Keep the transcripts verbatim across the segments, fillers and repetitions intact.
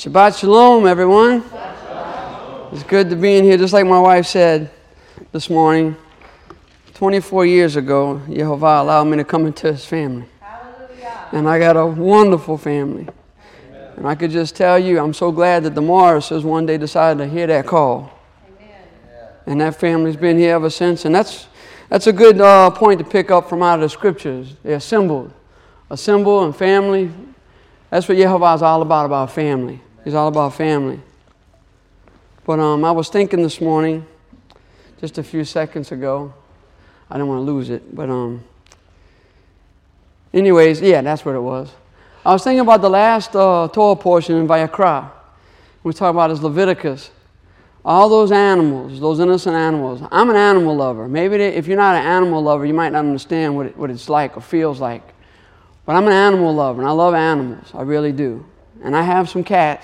Shabbat Shalom, everyone. It's good to be in here. Just like my wife said this morning, twenty-four years ago, Yehovah allowed me to come into His family. Hallelujah. And I got a wonderful family. Amen. And I could just tell you, I'm so glad that the Morrises one day decided to hear that call. Amen. And that family's been here ever since. And that's that's a good uh, point to pick up from out of the Scriptures. They're assembled. Assemble and family. That's what Yehovah is all about, about family. He's all about family. But um, I was thinking this morning, just a few seconds ago, I don't want to lose it, but um, anyways, yeah, that's what it was. I was thinking about the last uh, Torah portion in Vayikra. We talk about is Leviticus. All those animals, those innocent animals. I'm an animal lover. Maybe they, if you're not an animal lover, you might not understand what it, what it's like or feels like. But I'm an animal lover, and I love animals. I really do. And I have some cats,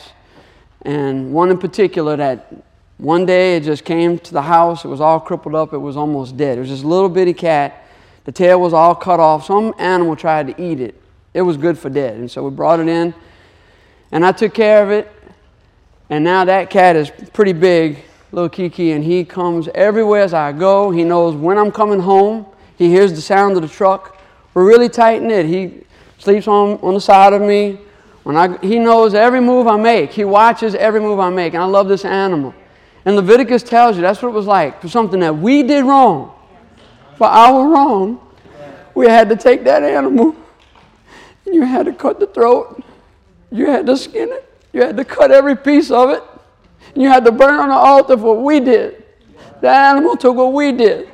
and one in particular that one day it just came to the house. It was all crippled up. It was almost dead. It was just a little bitty cat. The tail was all cut off. Some animal tried to eat it. It was good for dead. And so we brought it in, and I took care of it. And now that cat is pretty big, little Kiki, and he comes everywhere as I go. He knows when I'm coming home. He hears the sound of the truck. We're really tight-knit. He sleeps on, on the side of me. When I, he knows every move I make. He watches every move I make. And I love this animal. And Leviticus tells you that's what it was like for something that we did wrong. For our wrong, we had to take that animal. And you had to cut the throat. You had to skin it. You had to cut every piece of it. And you had to burn on the altar for what we did. The animal took what we did.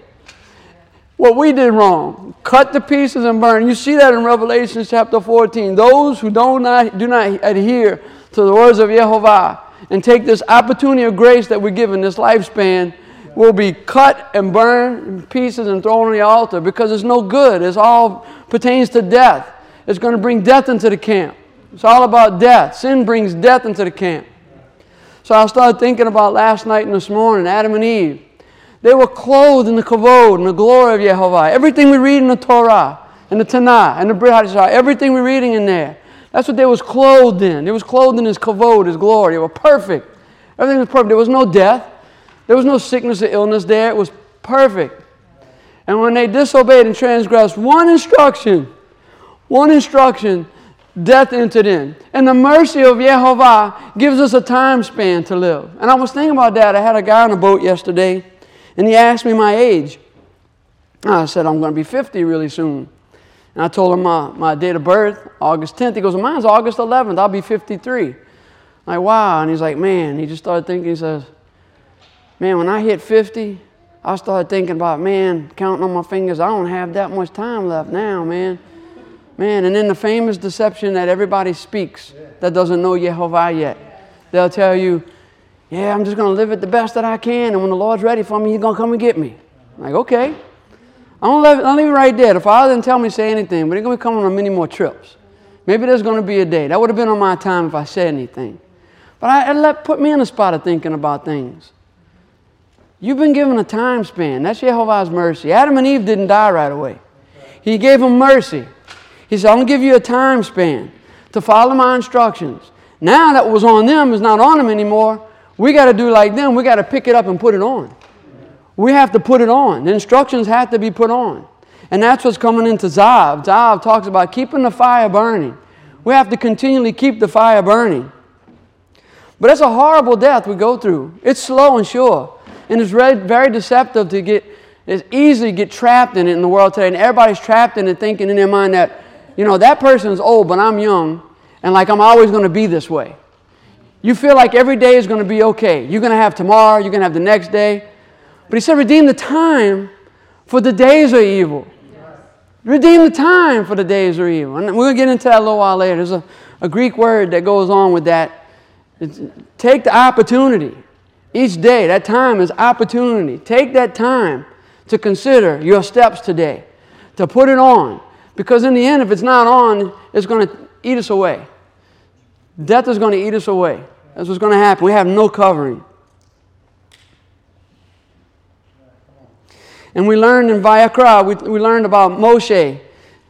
What we did wrong. Cut the pieces and burn. You see that in Revelation chapter fourteen. Those who do not, do not adhere to the words of Yehovah and take this opportunity of grace that we're given, this lifespan, will be cut and burned in pieces and thrown on the altar because it's no good. It all pertains to death. It's going to bring death into the camp. It's all about death. Sin brings death into the camp. So I started thinking about last night and this morning, Adam and Eve. They were clothed in the kavod and the glory of Yehovah. Everything we read in the Torah, and the Tanakh, and the Brit Hadashah, everything we're reading in there, that's what they was clothed in. They was clothed in His kavod, His glory. They were perfect. Everything was perfect. There was no death. There was no sickness or illness there. It was perfect. And when they disobeyed and transgressed one instruction, one instruction, death entered in. And the mercy of Yehovah gives us a time span to live. And I was thinking about that. I had a guy on a boat yesterday, and he asked me my age. I said, I'm going to be fifty really soon. And I told him my, my date of birth, August tenth. He goes, well, mine's August eleventh. I'll be fifty-three. I'm like, wow. And he's like, man, he just started thinking, he says, man, when I hit fifty, I started thinking about, man, counting on my fingers, I don't have that much time left now, man. Man, and then the famous deception that everybody speaks that doesn't know Yehovah yet. They'll tell you, yeah, I'm just going to live it the best that I can, and when the Lord's ready for me, He's going to come and get me. I'm like, okay. I'm going to leave, I'll leave it right there. The Father didn't tell me to say anything, but He's going to be coming on many more trips. Maybe there's going to be a day. That would have been on my time if I said anything. But I, I let put me in the spot of thinking about things. You've been given a time span. That's Yehovah's mercy. Adam and Eve didn't die right away. He gave them mercy. He said, I'm going to give you a time span to follow my instructions. Now that was on them is not on them anymore. We got to do like them. We got to pick it up and put it on. We have to put it on. The instructions have to be put on. And that's what's coming into Zav. Zav talks about keeping the fire burning. We have to continually keep the fire burning. But it's a horrible death we go through. It's slow and sure. And it's very, very deceptive to get, it's easy to get trapped in it in the world today. And everybody's trapped in it thinking in their mind that, you know, that person's old, but I'm young. And like I'm always going to be this way. You feel like every day is going to be okay. You're going to have tomorrow. You're going to have the next day. But He said, redeem the time, for the days are evil. Redeem the time, for the days are evil. And we're going to get into that a little while later. There's a, a Greek word that goes on with that. It's, take the opportunity. Each day, that time is opportunity. Take that time to consider your steps today, to put it on. Because in the end, if it's not on, it's going to eat us away. Death is going to eat us away. That's what's going to happen. We have no covering. And we learned in Vayikra, we, we learned about Moshe.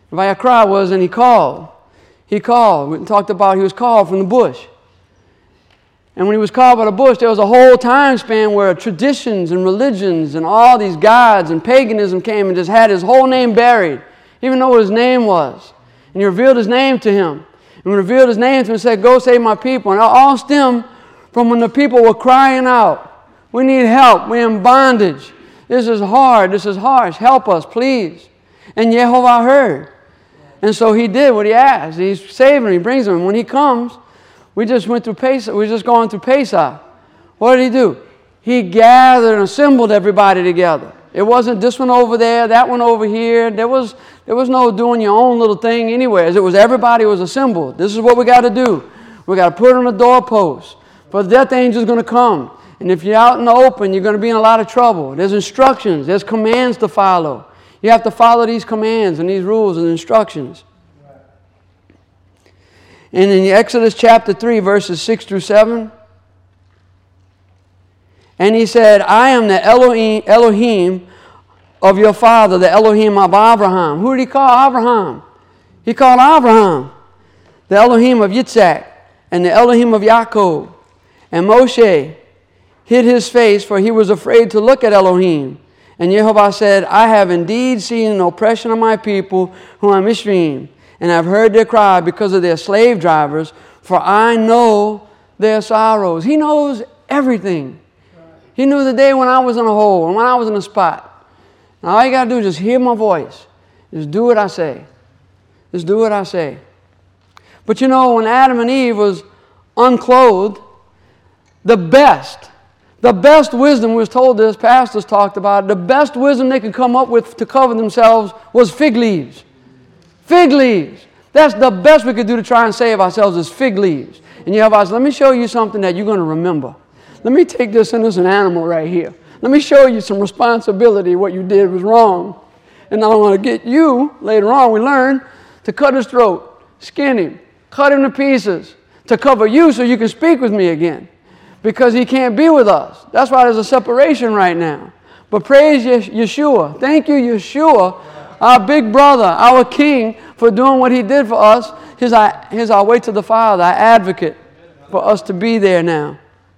Vayikra was, and he called. He called. We talked about he was called from the bush. And when he was caught by the bush, there was a whole time span where traditions and religions and all these gods and paganism came and just had his whole name buried. He didn't even know what his name was. And he revealed his name to him. And revealed his name to him and said, go save my people. And it all stemmed from when the people were crying out. We need help. We're in bondage. This is hard. This is harsh. Help us, please. And Yehovah heard. And so he did what he asked. He's saving him. He brings him. And when he comes, we just went through Pesach. We were just going through Pesach. What did he do? He gathered and assembled everybody together. It wasn't this one over there, that one over here. There was, there was no doing your own little thing anywhere. It was everybody was assembled. This is what we got to do. We got to put it on the doorpost. For the death angel's going to come. And if you're out in the open, you're going to be in a lot of trouble. There's instructions. There's commands to follow. You have to follow these commands and these rules and instructions. And in Exodus chapter three, verses six through seven, and he said, I am the Elohim, Elohim of your father, the Elohim of Abraham. Who did he call Abraham? He called Abraham the Elohim of Yitzhak and the Elohim of Yaakov. And Moshe hid his face, for he was afraid to look at Elohim. And Yehovah said, I have indeed seen the oppression of my people who are Mishrim, and I've heard their cry because of their slave drivers, for I know their sorrows. He knows everything. He knew the day when I was in a hole and when I was in a spot. Now all you got to do is just hear my voice. Just do what I say. Just do what I say. But you know, when Adam and Eve was unclothed, the best, the best wisdom, we was told this, pastors talked about it, the best wisdom they could come up with to cover themselves was fig leaves. Fig leaves. That's the best we could do to try and save ourselves is fig leaves. And Yehovah says, let me show you something that you're going to remember. Let me take this innocent animal right here. Let me show you some responsibility. What you did was wrong. And I want to get you, later on we learn, to cut his throat, skin him, cut him to pieces, to cover you so you can speak with me again. Because he can't be with us. That's why there's a separation right now. But praise Yeshua. Thank you, Yeshua, our big brother, our king, for doing what he did for us. He's our, he's our way to the Father, our advocate, for us to be there now.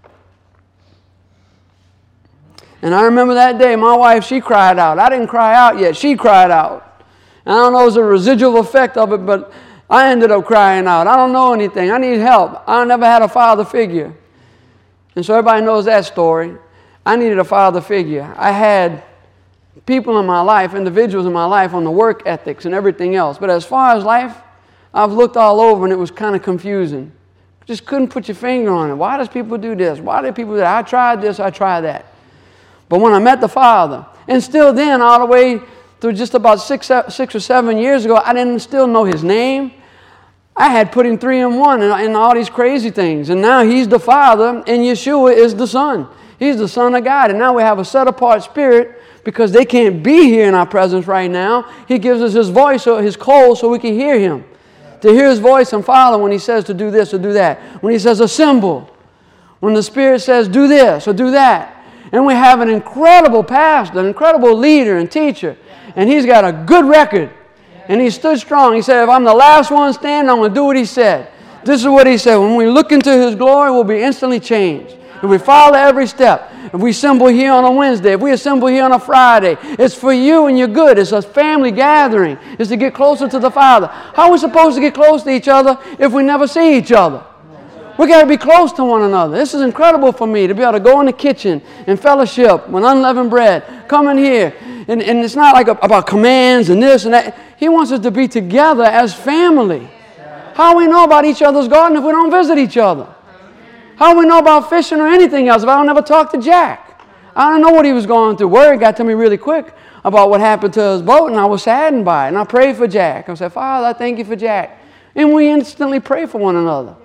And I remember that day, my wife, she cried out. I didn't cry out yet. She cried out. And I don't know if it was a residual effect of it, but I ended up crying out. I don't know anything. I need help. I never had a father figure. And so everybody knows that story. I needed a father figure. I had people in my life, individuals in my life on the work ethics and everything else. But as far as life, I've looked all over and it was kind of confusing. Just couldn't put your finger on it. Why does people do this? Why do people do that? I tried this, I tried that. But when I met the Father, and still then, all the way through just about six, six or seven years ago, I didn't still know his name. I had put him three in one and, and all these crazy things. And now he's the Father, and Yeshua is the Son. He's the Son of God. And now we have a set-apart spirit because they can't be here in our presence right now. He gives us his voice, or his call, so we can hear him. To hear his voice and follow when he says to do this or do that. When he says assemble. When the Spirit says do this or do that. And we have an incredible pastor, an incredible leader and teacher. And he's got a good record. And he stood strong. He said, if I'm the last one standing, I'm going to do what he said. This is what he said. When we look into his glory, we'll be instantly changed. If we follow every step. If we assemble here on a Wednesday. If we assemble here on a Friday. It's for you and your good. It's a family gathering. It's to get closer to the Father. How are we supposed to get close to each other if we never see each other? We got to be close to one another. This is incredible for me to be able to go in the kitchen and fellowship with unleavened bread. Come in here. And, and it's not like a, about commands and this and that. He wants us to be together as family. How do we know about each other's garden if we don't visit each other? How do we know about fishing or anything else if I don't ever talk to Jack? I don't know what he was going through. Word got to me really quick about what happened to his boat, and I was saddened by it. And I prayed for Jack. I said, Father, I thank you for Jack. And we instantly pray for one another.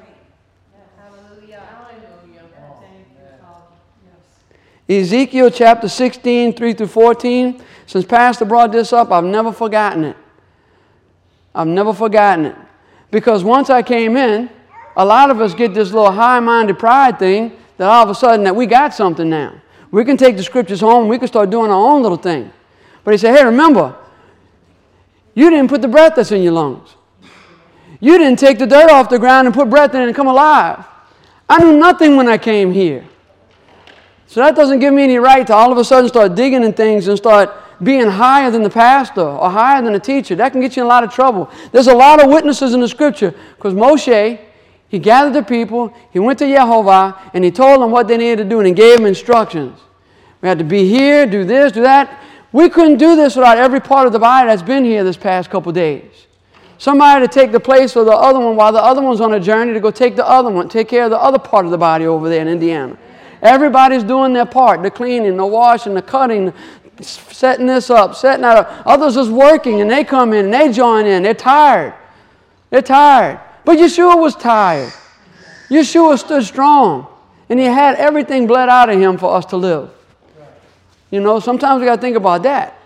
Ezekiel chapter sixteen, three through fourteen. Since Pastor brought this up, I've never forgotten it. I've never forgotten it. Because once I came in, a lot of us get this little high-minded pride thing that all of a sudden that we got something now. We can take the scriptures home and we can start doing our own little thing. But he said, hey, remember, you didn't put the breath that's in your lungs. You didn't take the dirt off the ground and put breath in it and come alive. I knew nothing when I came here. So that doesn't give me any right to all of a sudden start digging in things and start being higher than the pastor or higher than the teacher. That can get you in a lot of trouble. There's a lot of witnesses in the scripture because Moshe, he gathered the people, he went to Yehovah, and he told them what they needed to do, and he gave them instructions. We had to be here, do this, do that. We couldn't do this without every part of the body that's been here this past couple days. Somebody to take the place of the other one while the other one's on a journey to go take the other one, take care of the other part of the body over there in Indiana. Everybody's doing their part, the cleaning, the washing, the cutting, setting this up, setting that up. Others is working, and they come in, and they join in. They're tired. They're tired. But Yeshua was tired. Yeshua stood strong, and he had everything bled out of him for us to live. You know, sometimes we got to think about that.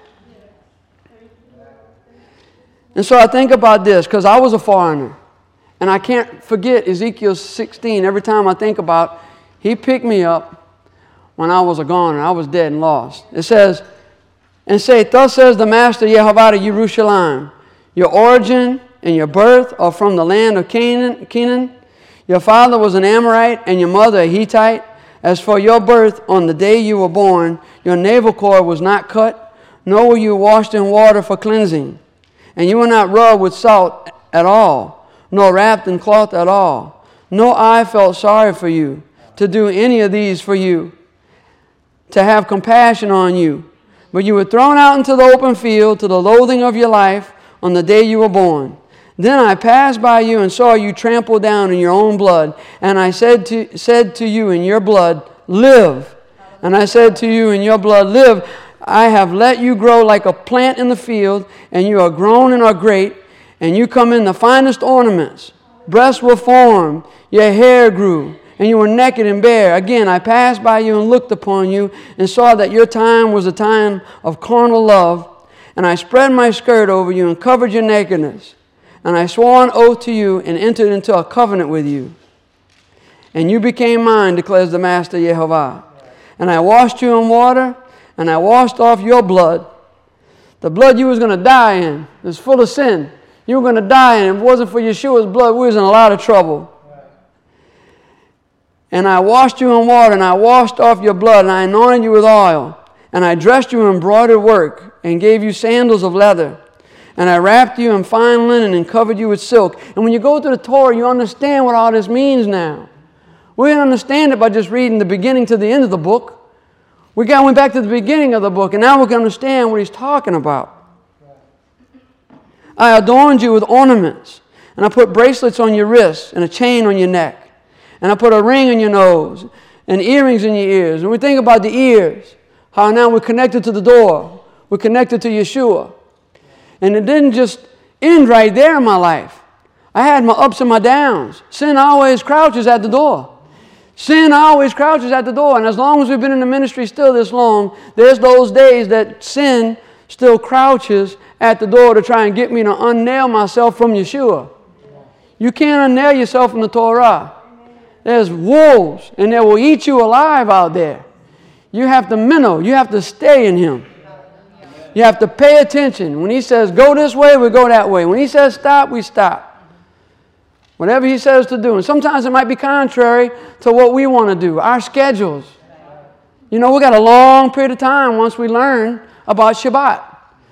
And so I think about this because I was a foreigner. And I can't forget Ezekiel sixteen. Every time I think about, he picked me up when I was a goner. I was dead and lost. It says, and say, thus says the Master Yehovah to Yerushalayim, your origin and your birth are from the land of Canaan. Canaan. Your father was an Amorite and your mother a Hittite. As for your birth, on the day you were born, your navel cord was not cut, nor were you washed in water for cleansing. And you were not rubbed with salt at all, nor wrapped in cloth at all. No eye felt sorry for you, to do any of these for you, to have compassion on you. But you were thrown out into the open field to the loathing of your life on the day you were born. Then I passed by you and saw you trampled down in your own blood. And I said to, said to you in your blood, live. And I said to you in your blood, live. I have let you grow like a plant in the field, and you are grown and are great, and you come in the finest ornaments. Breasts were formed, your hair grew, and you were naked and bare. Again, I passed by you and looked upon you, and saw that your time was a time of carnal love. And I spread my skirt over you and covered your nakedness. And I swore an oath to you and entered into a covenant with you. And you became mine, declares the Master Yehovah. And I washed you in water, and I washed off your blood. The blood you was going to die in is full of sin. You were going to die in it. If it wasn't for Yeshua's blood, we was in a lot of trouble. And I washed you in water, and I washed off your blood, and I anointed you with oil. And I dressed you in embroidered work, and gave you sandals of leather. And I wrapped you in fine linen and covered you with silk. And when you go to the Torah, you understand what all this means now. We didn't understand it by just reading the beginning to the end of the book. We got went back to the beginning of the book, and now we can understand what he's talking about. I adorned you with ornaments, and I put bracelets on your wrists and a chain on your neck. And I put a ring on your nose and earrings in your ears. And we think about the ears, how now we're connected to the door. We're connected to Yeshua. And it didn't just end right there in my life. I had my ups and my downs. Sin always crouches at the door. Sin always crouches at the door. And as long as we've been in the ministry still this long, there's those days that sin still crouches at the door to try and get me to unnail myself from Yeshua. You can't unnail yourself from the Torah. There's wolves, and they will eat you alive out there. You have to minnow. You have to stay in Him. You have to pay attention. When He says go this way, we go that way. When He says stop, we stop. Whatever He says to do. And sometimes it might be contrary to what we want to do, our schedules. You know, we got a long period of time once we learn about Shabbat.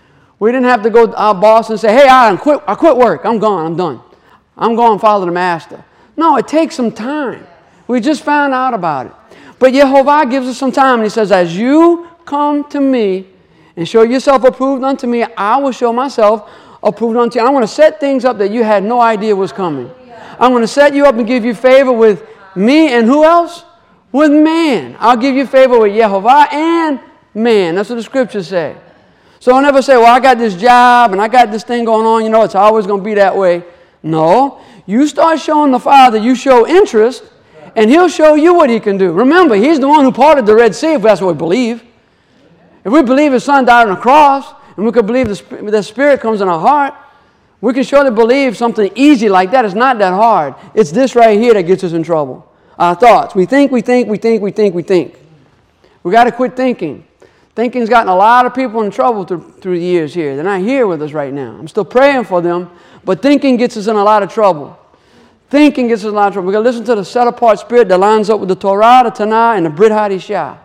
We didn't have to go to our boss and say, hey, I quit, I quit work. I'm gone. I'm done. I'm going to follow the Master. No, it takes some time. We just found out about it. But Yehovah gives us some time, and He says, as you come to me and show yourself approved unto me, I will show myself approved unto you. I'm going to set things up that you had no idea was coming. I'm going to set you up and give you favor with me and who else? With man. I'll give you favor with Yehovah and man. That's what the scriptures say. So don't ever say, well, I got this job and I got this thing going on. You know, it's always going to be that way. No. You start showing the Father, you show interest, and He'll show you what He can do. Remember, He's the one who parted the Red Sea, if that's what we believe. If we believe His Son died on the cross, and we can believe the, the Spirit comes in our heart, we can surely believe something easy like that. It's not that hard. It's this right here that gets us in trouble. Our thoughts. We think, we think, we think, we think, we think. We got to quit thinking. Thinking's gotten a lot of people in trouble through, through the years here. They're not here with us right now. I'm still praying for them, but thinking gets us in a lot of trouble. Thinking gets us in a lot of trouble. We've got to listen to the set-apart spirit that lines up with the Torah, the Tanakh, and the Brit Hadashah.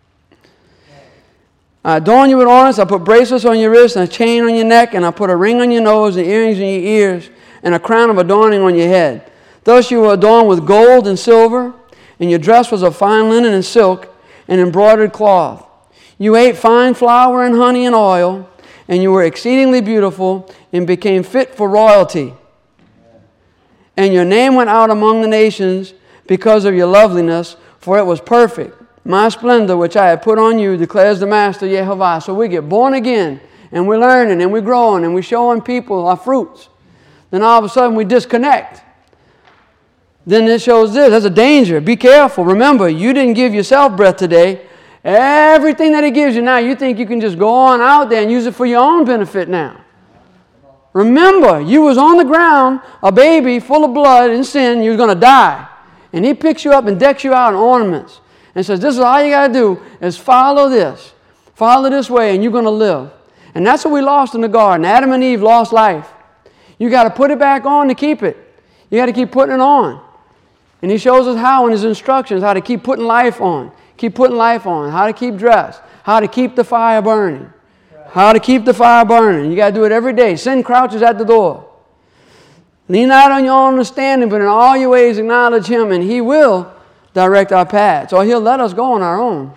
I adorn you with ornaments. I put bracelets on your wrists and a chain on your neck, and I put a ring on your nose and earrings in your ears and a crown of adorning on your head. Thus you were adorned with gold and silver, and your dress was of fine linen and silk and embroidered cloth. You ate fine flour and honey and oil, and you were exceedingly beautiful and became fit for royalty. And your name went out among the nations because of your loveliness, for it was perfect. My splendor, which I have put on you, declares the Master Yehovah. So we get born again, and we're learning, and we're growing, and we're showing people our fruits. Then all of a sudden we disconnect. Then it shows this. There's a danger. Be careful. Remember, you didn't give yourself breath today. Everything that He gives you now, you think you can just go on out there and use it for your own benefit now. Remember, you was on the ground, a baby full of blood and sin. You was going to die. And He picks you up and decks you out in ornaments. And says, this is all you got to do is follow this. Follow this way and you're going to live. And that's what we lost in the garden. Adam and Eve lost life. You got to put it back on to keep it. You got to keep putting it on. And He shows us how in His instructions, how to keep putting life on. Keep putting life on. How to keep dressed. How to keep the fire burning. How to keep the fire burning. You got to do it every day. Sin crouches at the door. Lean not on your own understanding, but in all your ways acknowledge Him, and He will direct our paths, or He'll let us go on our own.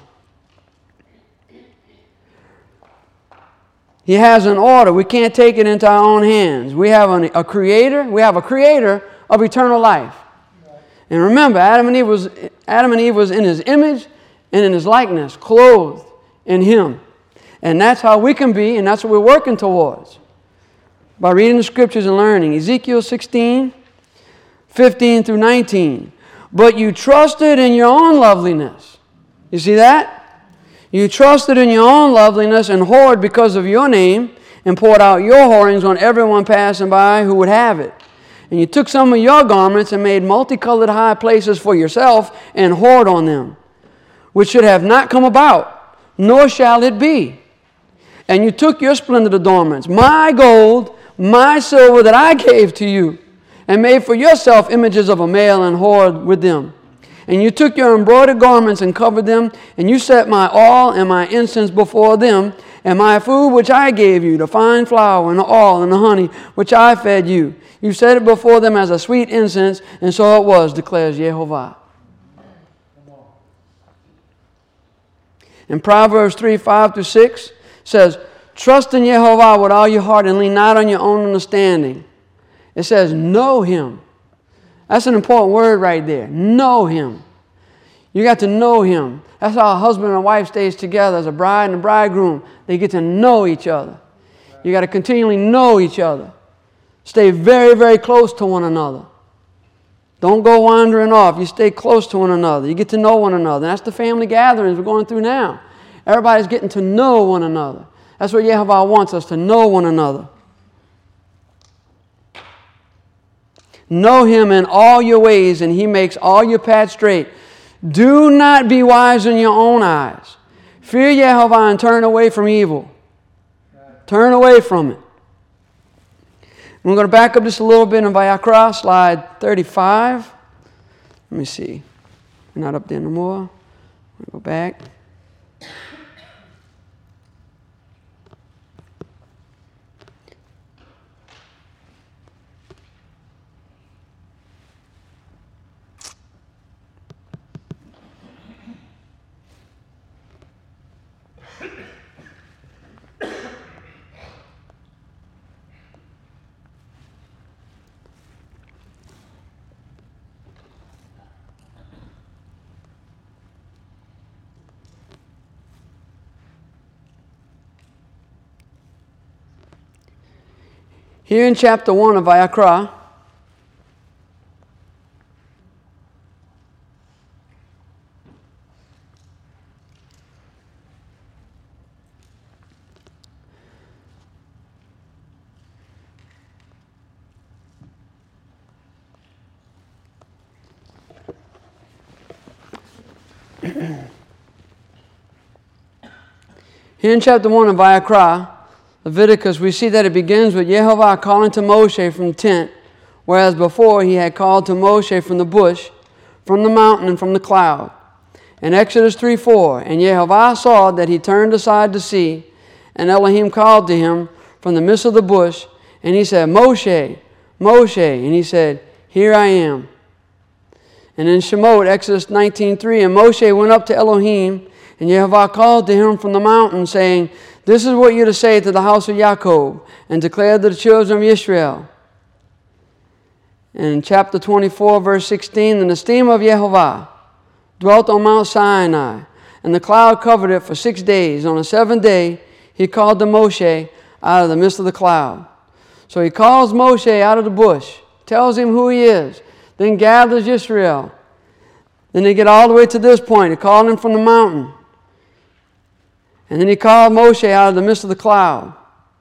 He has an order. We can't take it into our own hands. We have an, a creator. We have a creator of eternal life. And remember, Adam and Eve was Adam and Eve was in His image and in His likeness, clothed in Him. And that's how we can be, and that's what we're working towards. By reading the scriptures and learning. Ezekiel sixteen, fifteen through nineteen. But you trusted in your own loveliness. You see that? You trusted in your own loveliness and whored because of your name and poured out your whorings on everyone passing by who would have it. And you took some of your garments and made multicolored high places for yourself and whored on them, which should have not come about, nor shall it be. And you took your splendid adornments, my gold, my silver that I gave to you, and made for yourself images of a male and whored with them. And you took your embroidered garments and covered them, and you set my oil and my incense before them, and my food which I gave you, the fine flour and the oil and the honey which I fed you. You set it before them as a sweet incense, and so it was, declares Yehovah. In Proverbs three, five through six says, trust in Yehovah with all your heart and lean not on your own understanding. It says, know Him. That's an important word right there. Know Him. You got to know Him. That's how a husband and a wife stays together as a bride and a bridegroom. They get to know each other. You got to continually know each other. Stay very, very close to one another. Don't go wandering off. You stay close to one another. You get to know one another. That's the family gatherings we're going through now. Everybody's getting to know one another. That's what Yehovah wants us, to know one another. Know Him in all your ways, and He makes all your paths straight. Do not be wise in your own eyes. Fear Yehovah and turn away from evil. Turn away from it. We're going to back up just a little bit in Vayakra, slide thirty-five. Let me see. We're not up there no more. We'll go back. Here in chapter one of Vayakra, Here in chapter one of Vayakra, Leviticus, we see that it begins with Yehovah calling to Moshe from the tent, whereas before he had called to Moshe from the bush, from the mountain, and from the cloud. In Exodus three four, and Yehovah saw that he turned aside to see, and Elohim called to him from the midst of the bush, and he said, Moshe, Moshe, and he said, here I am. And in Shemot, Exodus nineteen three, and Moshe went up to Elohim, and Yehovah called to him from the mountain, saying, this is what you're to say to the house of Jacob, and declare to the children of Israel. And in chapter twenty-four, verse sixteen, and the steam of Yehovah dwelt on Mount Sinai, and the cloud covered it for six days. On the seventh day, he called to Moshe out of the midst of the cloud. So he calls Moshe out of the bush, tells him who he is, then gathers Israel. Then they get all the way to this point. He called him from the mountain. And then he called Moshe out of the midst of the cloud.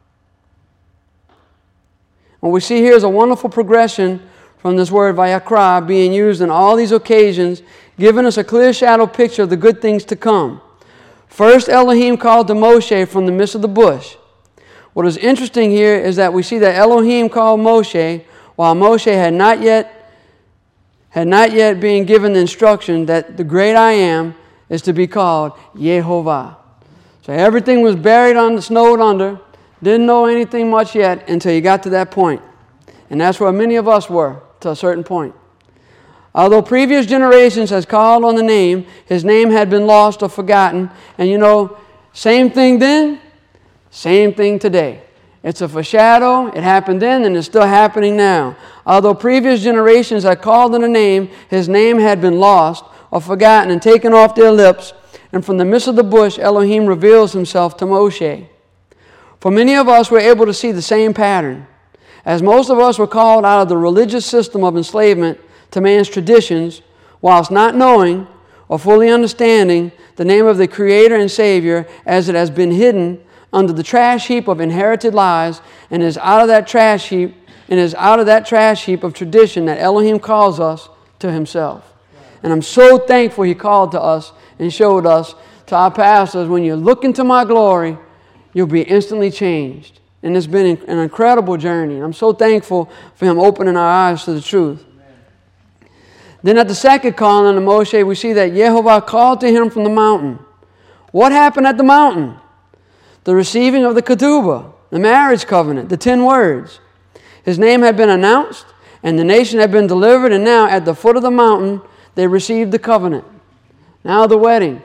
What we see here is a wonderful progression from this word Vayakra being used in all these occasions, giving us a clear shadow picture of the good things to come. First, Elohim called to Moshe from the midst of the bush. What is interesting here is that we see that Elohim called Moshe while Moshe had not yet had not yet been given the instruction that the great I Am is to be called Yehovah. So everything was buried under, snowed under, didn't know anything much yet until you got to that point. And that's where many of us were to a certain point. Although previous generations has called on the name, his name had been lost or forgotten. And you know, same thing then, same thing today. It's a foreshadow. It happened then and it's still happening now. Although previous generations had called on the name, his name had been lost or forgotten and taken off their lips. And from the midst of the bush, Elohim reveals himself to Moshe. For many of us, we're able to see the same pattern. As most of us were called out of the religious system of enslavement to man's traditions, whilst not knowing or fully understanding the name of the Creator and Savior, as it has been hidden under the trash heap of inherited lies, and is out of that trash heap, and is out of that trash heap of tradition that Elohim calls us to himself. And I'm so thankful he called to us and showed us, to our pastors, when you look into my glory, you'll be instantly changed. And it's been an incredible journey. I'm so thankful for him opening our eyes to the truth. Amen. Then at the second calling of Moshe, we see that Yehovah called to him from the mountain. What happened at the mountain? The receiving of the ketubah, the marriage covenant, the ten words. His name had been announced, and the nation had been delivered, and now at the foot of the mountain, they received the covenant. Now the wedding.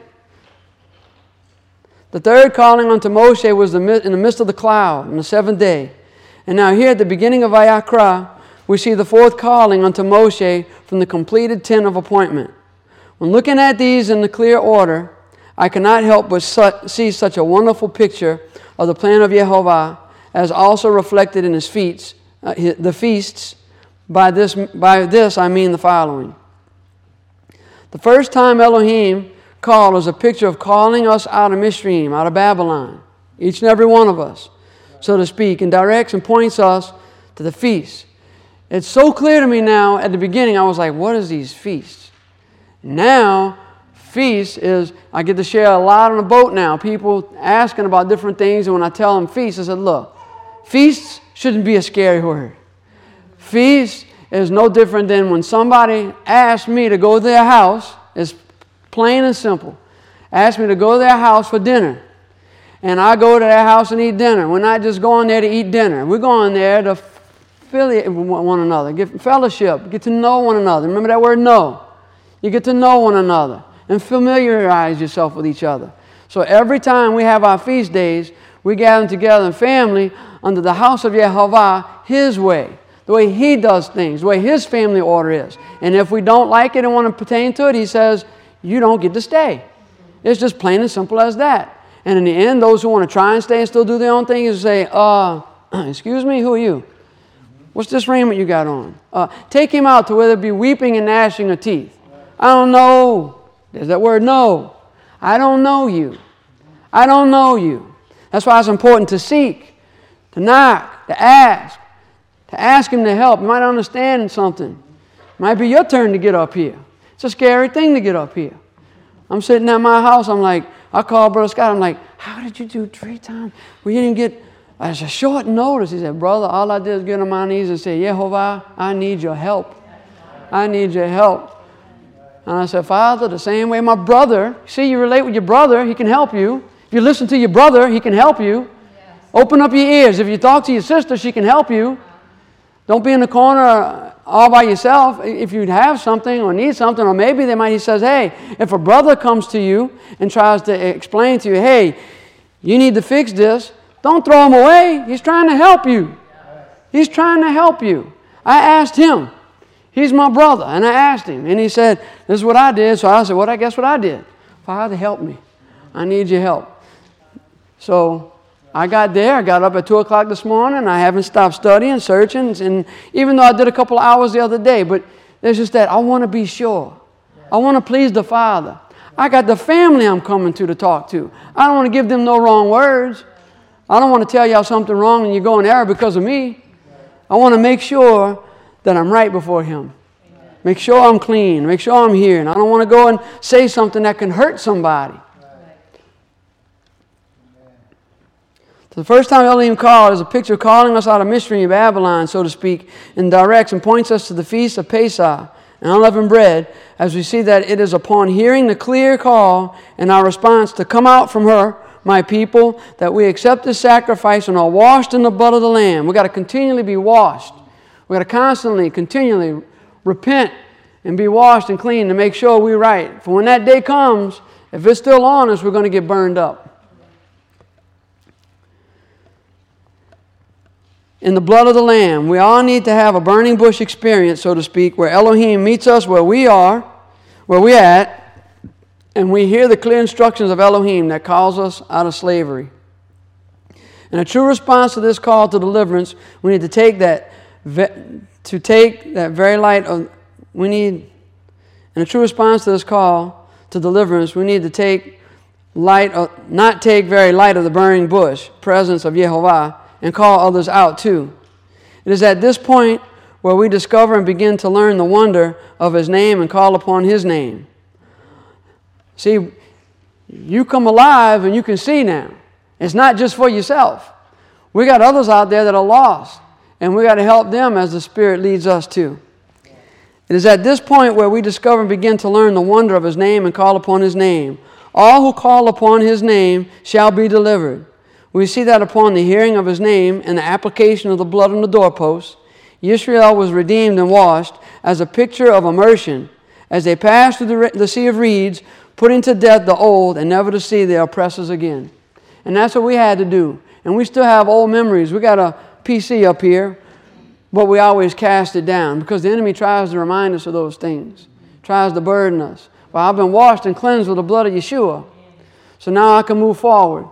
The third calling unto Moshe was in the midst of the cloud on the seventh day. And now here at the beginning of Vayakra, we see the fourth calling unto Moshe from the completed tent of appointment. When looking at these in the clear order, I cannot help but su- see such a wonderful picture of the plan of Yehovah, as also reflected in his feasts, uh, his, the feasts. By this, by this I mean the following. The first time Elohim called was a picture of calling us out of Mitzrayim, out of Babylon, each and every one of us, so to speak, and directs and points us to the feasts. It's so clear to me now. At the beginning, I was like, what is these feasts? Now, feasts is, I get to share a lot on the boat now. People asking about different things, and when I tell them feasts, I said, look, feasts shouldn't be a scary word. Feast is no different than when somebody asks me to go to their house. It's plain and simple. Ask me to go to their house for dinner. And I go to their house and eat dinner. We're not just going there to eat dinner. We're going there to affiliate with one another, get fellowship, get to know one another. Remember that word know. You get to know one another and familiarize yourself with each other. So every time we have our feast days, we gather together in family under the house of Yehovah, his way, the way he does things, the way his family order is. And if we don't like it and want to pertain to it, he says, you don't get to stay. It's just plain and simple as that. And in the end, those who want to try and stay and still do their own thing is say, uh, excuse me, who are you? What's this raiment you got on? Uh, take him out to where there be weeping and gnashing of teeth. I don't know. There's that word know. I don't know you. I don't know you. That's why it's important to seek, to knock, to ask, to ask him to help. You might understand something. It might be your turn to get up here. It's a scary thing to get up here. I'm sitting at my house. I'm like, I call Brother Scott. I'm like, how did you do three times? Well, you didn't get I said, short notice. He said, brother, all I did is get on my knees and say, Yehovah, I need your help. I need your help. And I said, Father, the same way my brother, see, you relate with your brother, he can help you. If you listen to your brother, he can help you. Yes. Open up your ears. If you talk to your sister, she can help you. Don't be in the corner all by yourself. If you have something or need something, or maybe they might, he says, hey, if a brother comes to you and tries to explain to you, hey, you need to fix this, don't throw him away. He's trying to help you. He's trying to help you. I asked him. He's my brother. And I asked him. And he said, this is what I did. So I said, well, I guess what I did. Father, help me. I need your help. So I got there. I got up at two o'clock this morning. I haven't stopped studying, searching. And even though I did a couple of hours the other day, but there's just that I want to be sure. I want to please the Father. I got the family I'm coming to to talk to. I don't want to give them no wrong words. I don't want to tell y'all something wrong and you go in error because of me. I want to make sure that I'm right before Him. Amen. Make sure I'm clean. Make sure I'm here. And I don't want to go and say something that can hurt somebody. Right. So the first time Elohim called is a picture calling us out of mystery in Babylon, so to speak, and directs and points us to the feast of Pesach and unleavened bread, as we see that it is upon hearing the clear call and our response to come out from her, my people, that we accept this sacrifice and are washed in the blood of the Lamb. We've got to continually be washed. We've got to constantly, continually repent and be washed and clean to make sure we're right. For when that day comes, if it's still on us, we're going to get burned up. In the blood of the Lamb, we all need to have a burning bush experience, so to speak, where Elohim meets us where we are, where we're at, and we hear the clear instructions of Elohim that calls us out of slavery. In a true response to this call to deliverance, we need to take that to take that very light of, we need, in a true response to this call to deliverance, we need to take light, of, not take very light of the burning bush, presence of Yehovah, and call others out too. It is at this point where we discover and begin to learn the wonder of His name and call upon His name. See, you come alive and you can see now. It's not just for yourself. We got others out there that are lost. And we got to help them as the Spirit leads us to. It is at this point where we discover and begin to learn the wonder of His name and call upon His name. All who call upon His name shall be delivered. We see that upon the hearing of His name and the application of the blood on the doorpost, Yisrael was redeemed and washed as a picture of immersion as they passed through the, the sea of reeds, putting to death the old and never to see their oppressors again. And that's what we had to do. And we still have old memories. We got a P C up here, but we always cast it down because the enemy tries to remind us of those things, tries to burden us. Well, I've been washed and cleansed with the blood of Yeshua, so now I can move forward.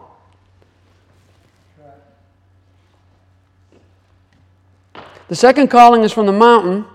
The second calling is from the mountain.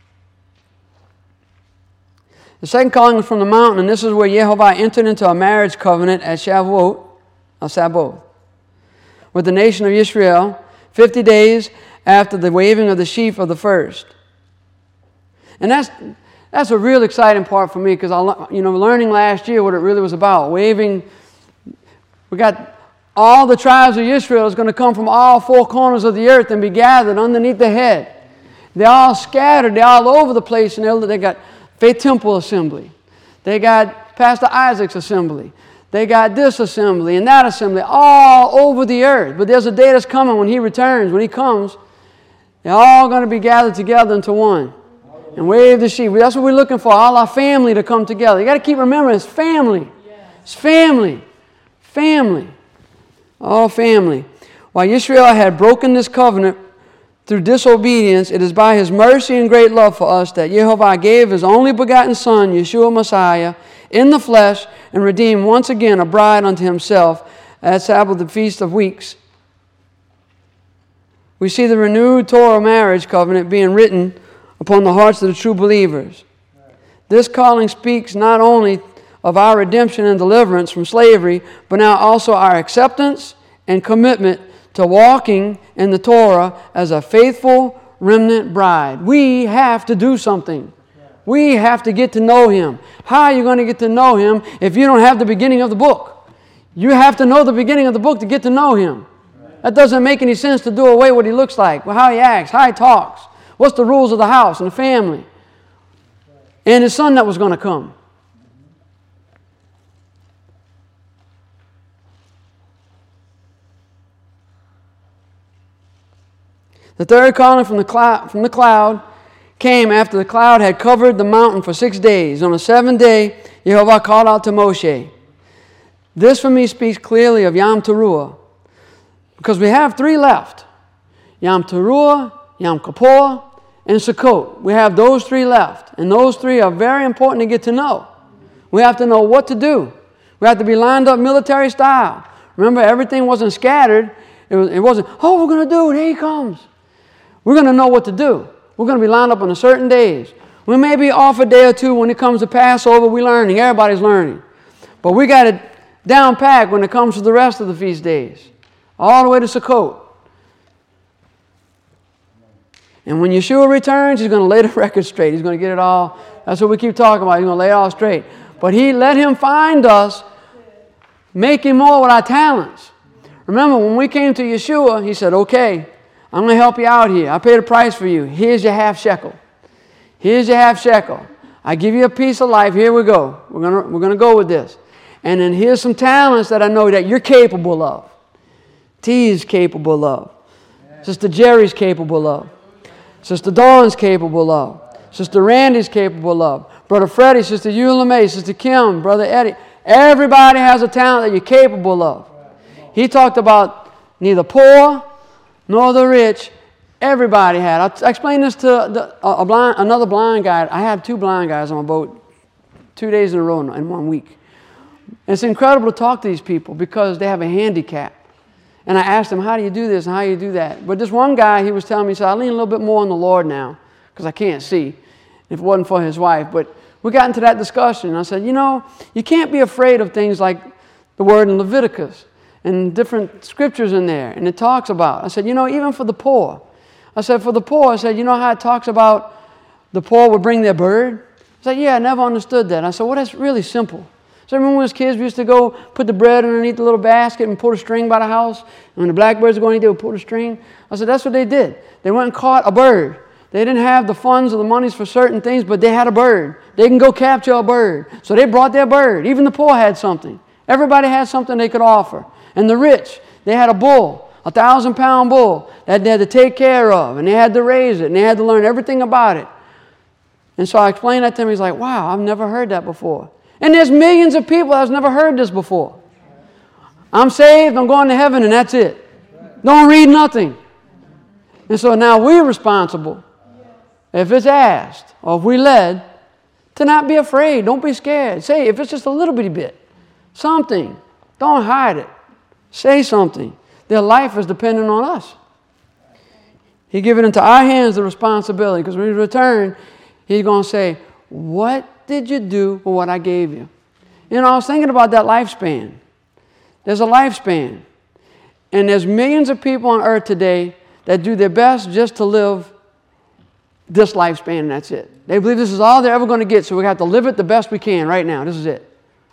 The second calling is from the mountain, and this is where Yehovah entered into a marriage covenant at Shavuot, or Sabbath, with the nation of Israel, fifty days after the waving of the sheaf of the first. And that's that's a real exciting part for me because I, you know, learning last year what it really was about. Waving, we got all the tribes of Israel is going to come from all four corners of the earth and be gathered underneath the head. They're all scattered. They're all over the place. And they got Faith Temple Assembly. They got Pastor Isaac's assembly. They got this assembly and that assembly all over the earth. But there's a day that's coming when He returns. When He comes, they're all going to be gathered together into one and wave the sheep. That's what we're looking for, all our family to come together. You got to keep remembering, it's family. It's family. Family. All family. While Israel had broken this covenant through disobedience, it is by His mercy and great love for us that Yehovah gave His only begotten Son, Yeshua Messiah, in the flesh, and redeemed once again a bride unto Himself at Sabbath, the Feast of Weeks. We see the renewed Torah marriage covenant being written upon the hearts of the true believers. This calling speaks not only of our redemption and deliverance from slavery, but now also our acceptance and commitment to walking in the Torah as a faithful remnant bride. We have to do something. We have to get to know Him. How are you going to get to know Him if you don't have the beginning of the book? You have to know the beginning of the book to get to know Him. That doesn't make any sense to do away what he looks like, how he acts, how he talks. What's the rules of the house and the family? And his son that was going to come. The third calling from the cloud, from the cloud came after the cloud had covered the mountain for six days. On the seventh day, Yehovah called out to Moshe. This for me speaks clearly of Yom Teruah, because we have three left. Yom Teruah, Yom Kippur, and Sukkot. We have those three left, and those three are very important to get to know. We have to know what to do. We have to be lined up military style. Remember, everything wasn't scattered. It, was, it wasn't, oh, we're going to do it, here he comes. We're going to know what to do. We're going to be lined up on a certain days. We may be off a day or two when it comes to Passover. We're learning. Everybody's learning. But we got it down packed when it comes to the rest of the feast days. All the way to Sukkot. And when Yeshua returns, he's going to lay the record straight. He's going to get it all. That's what we keep talking about. He's going to lay it all straight. But he let him find us, making more with our talents. Remember, when we came to Yeshua, he said, okay, I'm going to help you out here. I paid a price for you. Here's your half shekel. Here's your half shekel. I give you a piece of life. Here we go. We're going to, we're going to go with this. And then here's some talents that I know that you're capable of. T is capable of. Sister Jerry's capable of. Sister Dawn's capable of. Sister Randy's capable of. Brother Freddie, Sister Eula May, Sister Kim, Brother Eddie. Everybody has a talent that you're capable of. He talked about neither poor nor the rich. Everybody had. I explained this to the, a blind, another blind guy. I had two blind guys on my boat two days in a row in one week. And it's incredible to talk to these people because they have a handicap. And I asked him, how do you do this and how do you do that? But this one guy, he was telling me, he said, I lean a little bit more on the Lord now because I can't see if it wasn't for his wife. But we got into that discussion. And I said, you know, you can't be afraid of things like the word in Leviticus and different scriptures in there. And it talks about, I said, you know, even for the poor. I said, for the poor, I said, you know how it talks about the poor would bring their bird? I said, yeah, I never understood that. I said, well, that's really simple. So remember when as kids, we used to go put the bread underneath the little basket and pull the string by the house? And when the blackbirds were going to eat, they would pull the string. I said, that's what they did. They went and caught a bird. They didn't have the funds or the monies for certain things, but they had a bird. They can go capture a bird. So they brought their bird. Even the poor had something. Everybody had something they could offer. And the rich, they had a bull, a thousand pound bull that they had to take care of. And they had to raise it. And they had to learn everything about it. And so I explained that to him. He's like, wow, I've never heard that before. And there's millions of people that's never heard this before. I'm saved, I'm going to heaven, and that's it. Don't read nothing. And so now we're responsible, if it's asked, or if we led, to not be afraid. Don't be scared. Say, if it's just a little bitty bit, something. Don't hide it. Say something. Their life is dependent on us. He given into our hands the responsibility, because when he returns, he's going to say, what did you do for what I gave you? You know, I was thinking about that lifespan. There's a lifespan. And there's millions of people on earth today that do their best just to live this lifespan, and that's it. They believe this is all they're ever going to get, so we have to live it the best we can right now. This is it.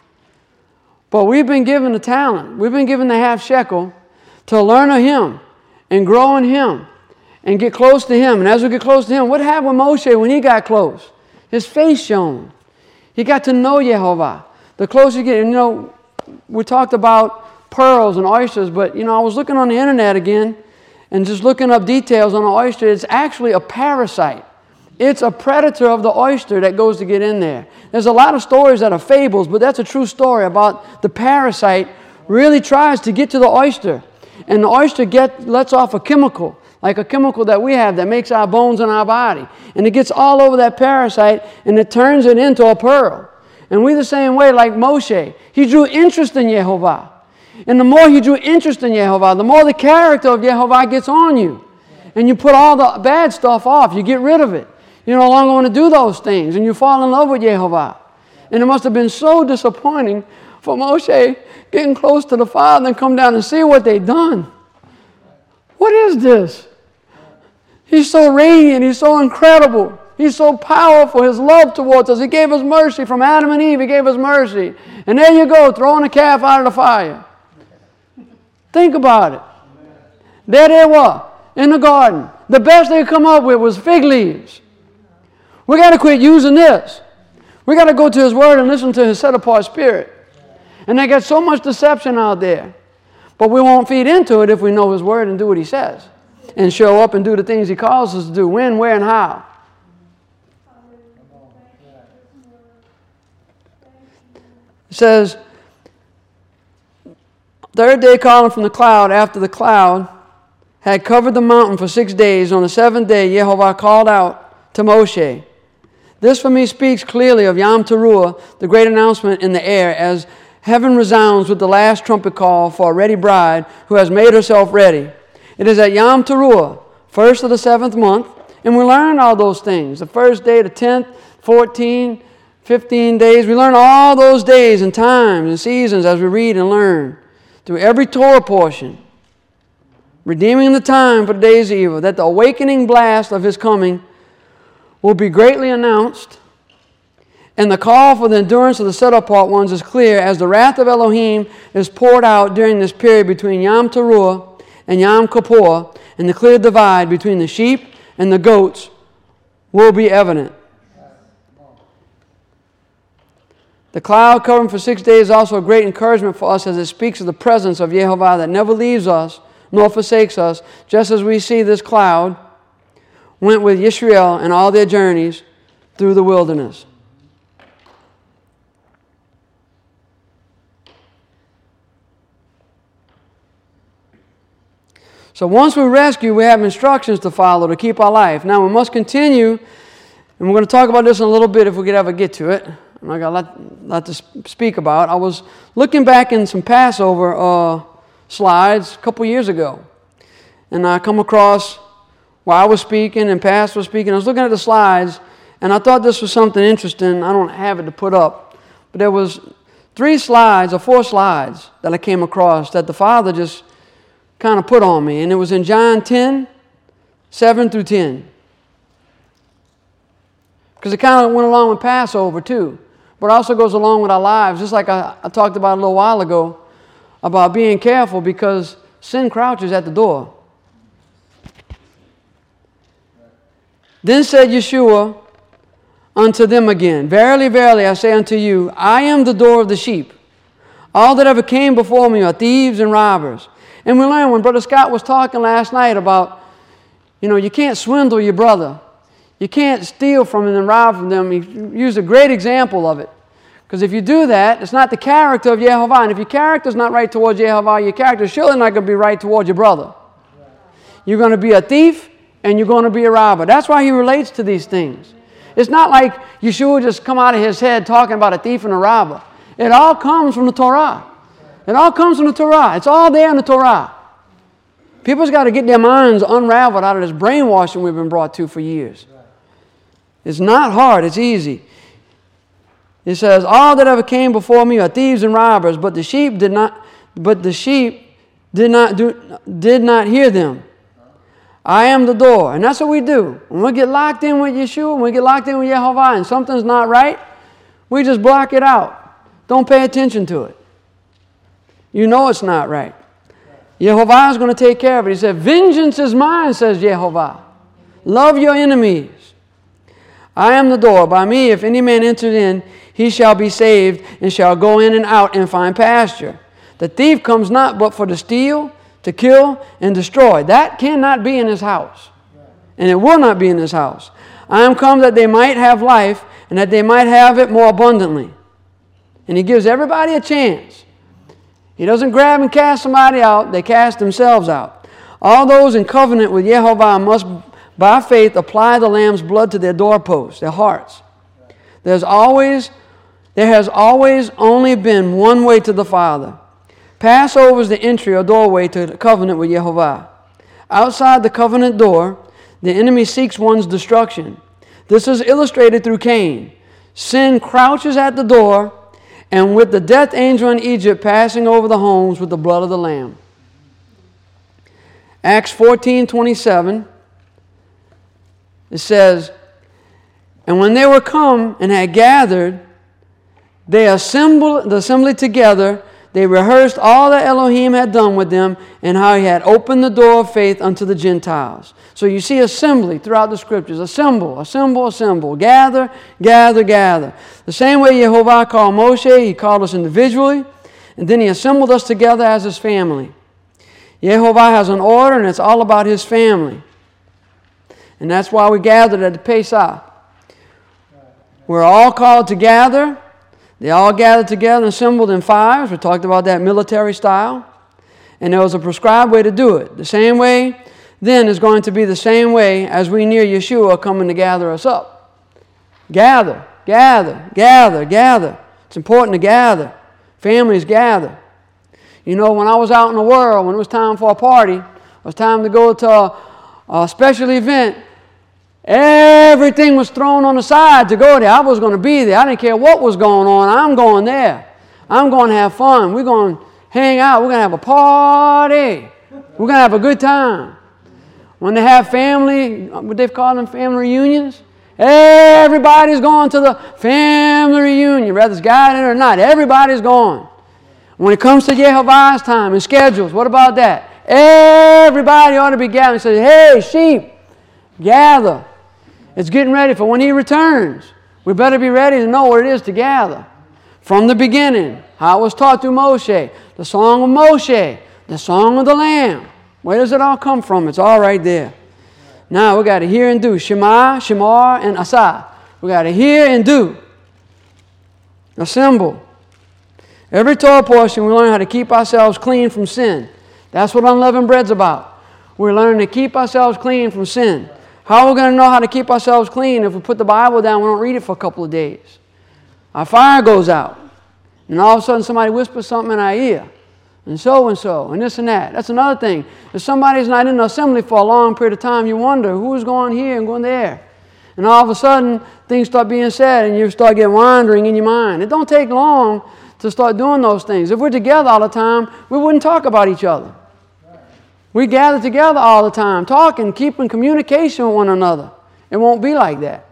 But we've been given the talent. We've been given the half shekel to learn of Him and grow in Him and get close to Him. And as we get close to Him, what happened with Moshe when he got close? His face shone. He got to know Yehovah. The closer you get, and you know, we talked about pearls and oysters, but you know, I was looking on the internet again and just looking up details on an oyster. It's actually a parasite. It's a predator of the oyster that goes to get in there. There's a lot of stories that are fables, but that's a true story about the parasite really tries to get to the oyster. And the oyster get, lets off a chemical, like a chemical that we have that makes our bones in our body. And it gets all over that parasite, and it turns it into a pearl. And we the same way, like Moshe. He drew interest in Yehovah. And the more he drew interest in Yehovah, the more the character of Yehovah gets on you. And you put all the bad stuff off. You get rid of it. You no longer want to do those things. And you fall in love with Yehovah. And it must have been so disappointing for Moshe getting close to the Father and come down and see what they've done. What is this? He's so radiant. He's so incredible. He's so powerful. His love towards us. He gave us mercy from Adam and Eve. He gave us mercy. And there you go, throwing a calf out of the fire. Think about it. There they were, in the garden. The best they could come up with was fig leaves. We got to quit using this. We got to go to His Word and listen to His set-apart Spirit. And they got so much deception out there. But we won't feed into it if we know His Word and do what He says. And show up and do the things He calls us to do. When, where, and how. It says, third day calling from the cloud, after the cloud had covered the mountain for six days, on the seventh day Yehovah called out to Moshe. This for me speaks clearly of Yom Teruah, the great announcement in the air, as heaven resounds with the last trumpet call for a ready bride who has made herself ready. It is at Yom Teruah, first of the seventh month, and we learn all those things. The first day, the tenth, fourteen, fifteen days. We learn all those days and times and seasons as we read and learn through every Torah portion, redeeming the time for the days of evil, that the awakening blast of His coming will be greatly announced, and the call for the endurance of the set-apart ones is clear, as the wrath of Elohim is poured out during this period between Yom Teruah and Yom Kippur, and the clear divide between the sheep and the goats will be evident. The cloud covering for six days is also a great encouragement for us, as it speaks of the presence of Yehovah that never leaves us nor forsakes us, just as we see this cloud went with Yisrael in all their journeys through the wilderness. So once we rescue, we have instructions to follow to keep our life. Now we must continue, and we're going to talk about this in a little bit if we could ever get to it. And I got a lot, lot to speak about. I was looking back in some Passover uh, slides a couple years ago, and I come across while I was speaking and Pastor was speaking. I was looking at the slides, and I thought this was something interesting. I don't have it to put up, but there was three slides or four slides that I came across that the Father just kind of put on me, and it was in John ten, seven through ten. Because it kind of went along with Passover too, but it also goes along with our lives, just like I, I talked about a little while ago about being careful because sin crouches at the door. Then said Yeshua unto them again, Verily, verily, I say unto you, I am the door of the sheep. All that ever came before me are thieves and robbers. And we learned when Brother Scott was talking last night about, you know, you can't swindle your brother. You can't steal from them and rob from them. He used a great example of it. Because if you do that, it's not the character of Yehovah. And if your character is not right towards Yehovah, your character is surely not going to be right towards your brother. You're going to be a thief and you're going to be a robber. That's why he relates to these things. It's not like Yeshua just come out of his head talking about a thief and a robber. It all comes from the Torah. It all comes from the Torah. It's all there in the Torah. People's got to get their minds unraveled out of this brainwashing we've been brought to for years. It's not hard. It's easy. It says, all that ever came before me are thieves and robbers, but the sheep did not, but the sheep did not do, did not hear them. I am the door. And that's what we do. When we get locked in with Yeshua, when we get locked in with Yehovah and something's not right, we just block it out. Don't pay attention to it. You know it's not right. Yehovah is going to take care of it. He said, vengeance is mine, says Yehovah. Love your enemies. I am the door. By me, if any man enters in, he shall be saved and shall go in and out and find pasture. The thief comes not but for to steal, to kill, and destroy. That cannot be in his house. And it will not be in his house. I am come that they might have life and that they might have it more abundantly. And he gives everybody a chance. He doesn't grab and cast somebody out. They cast themselves out. All those in covenant with Yehovah must, by faith, apply the Lamb's blood to their doorposts, their hearts. There's always, there has always only been one way to the Father. Passover is the entry or doorway to the covenant with Yehovah. Outside the covenant door, the enemy seeks one's destruction. This is illustrated through Cain. Sin crouches at the door, and with the death angel in Egypt passing over the homes with the blood of the Lamb. Acts fourteen twenty-seven, it says, and when they were come and had gathered, they assembled the assembly together they rehearsed all that Elohim had done with them and how he had opened the door of faith unto the Gentiles. So you see assembly throughout the scriptures. Assemble, assemble, assemble. Gather, gather, gather. The same way Yehovah called Moshe, he called us individually, and then he assembled us together as his family. Yehovah has an order, and it's all about his family. And that's why we gathered at the Pesach. We're all called to gather. They all gathered together and assembled in fives. We talked about that military style. And there was a prescribed way to do it. The same way then is going to be the same way as we near Yeshua coming to gather us up. Gather, gather, gather, gather. It's important to gather. Families gather. You know, when I was out in the world, when it was time for a party, it was time to go to a, a special event, everything was thrown on the side to go there. I was going to be there. I didn't care what was going on. I'm going there. I'm going to have fun. We're going to hang out. We're going to have a party. We're going to have a good time. When they have family, what they've called them, family reunions, everybody's going to the family reunion, whether it's guided or not. Everybody's going. When it comes to Yehovah's time and schedules, what about that? Everybody ought to be gathering. He says, hey, sheep, gather. It's getting ready for when he returns. We better be ready to know what it is to gather. From the beginning, how it was taught through Moshe, the song of Moshe, the song of the Lamb. Where does it all come from? It's all right there. Now we got to hear and do. Shema, Shemar, and Asa. We got to hear and do. Assemble. Every Torah portion, we learn how to keep ourselves clean from sin. That's what unleavened bread's about. We're learning to keep ourselves clean from sin. How are we going to know how to keep ourselves clean if we put the Bible down and we don't read it for a couple of days? Our fire goes out. And all of a sudden somebody whispers something in our ear. And so and so, and this and that. That's another thing. If somebody's not in the assembly for a long period of time, you wonder who's going here and going there. And all of a sudden, things start being said and you start getting wandering in your mind. It don't take long to start doing those things. If we're together all the time, we wouldn't talk about each other. We gather together all the time, talking, keeping communication with one another. It won't be like that.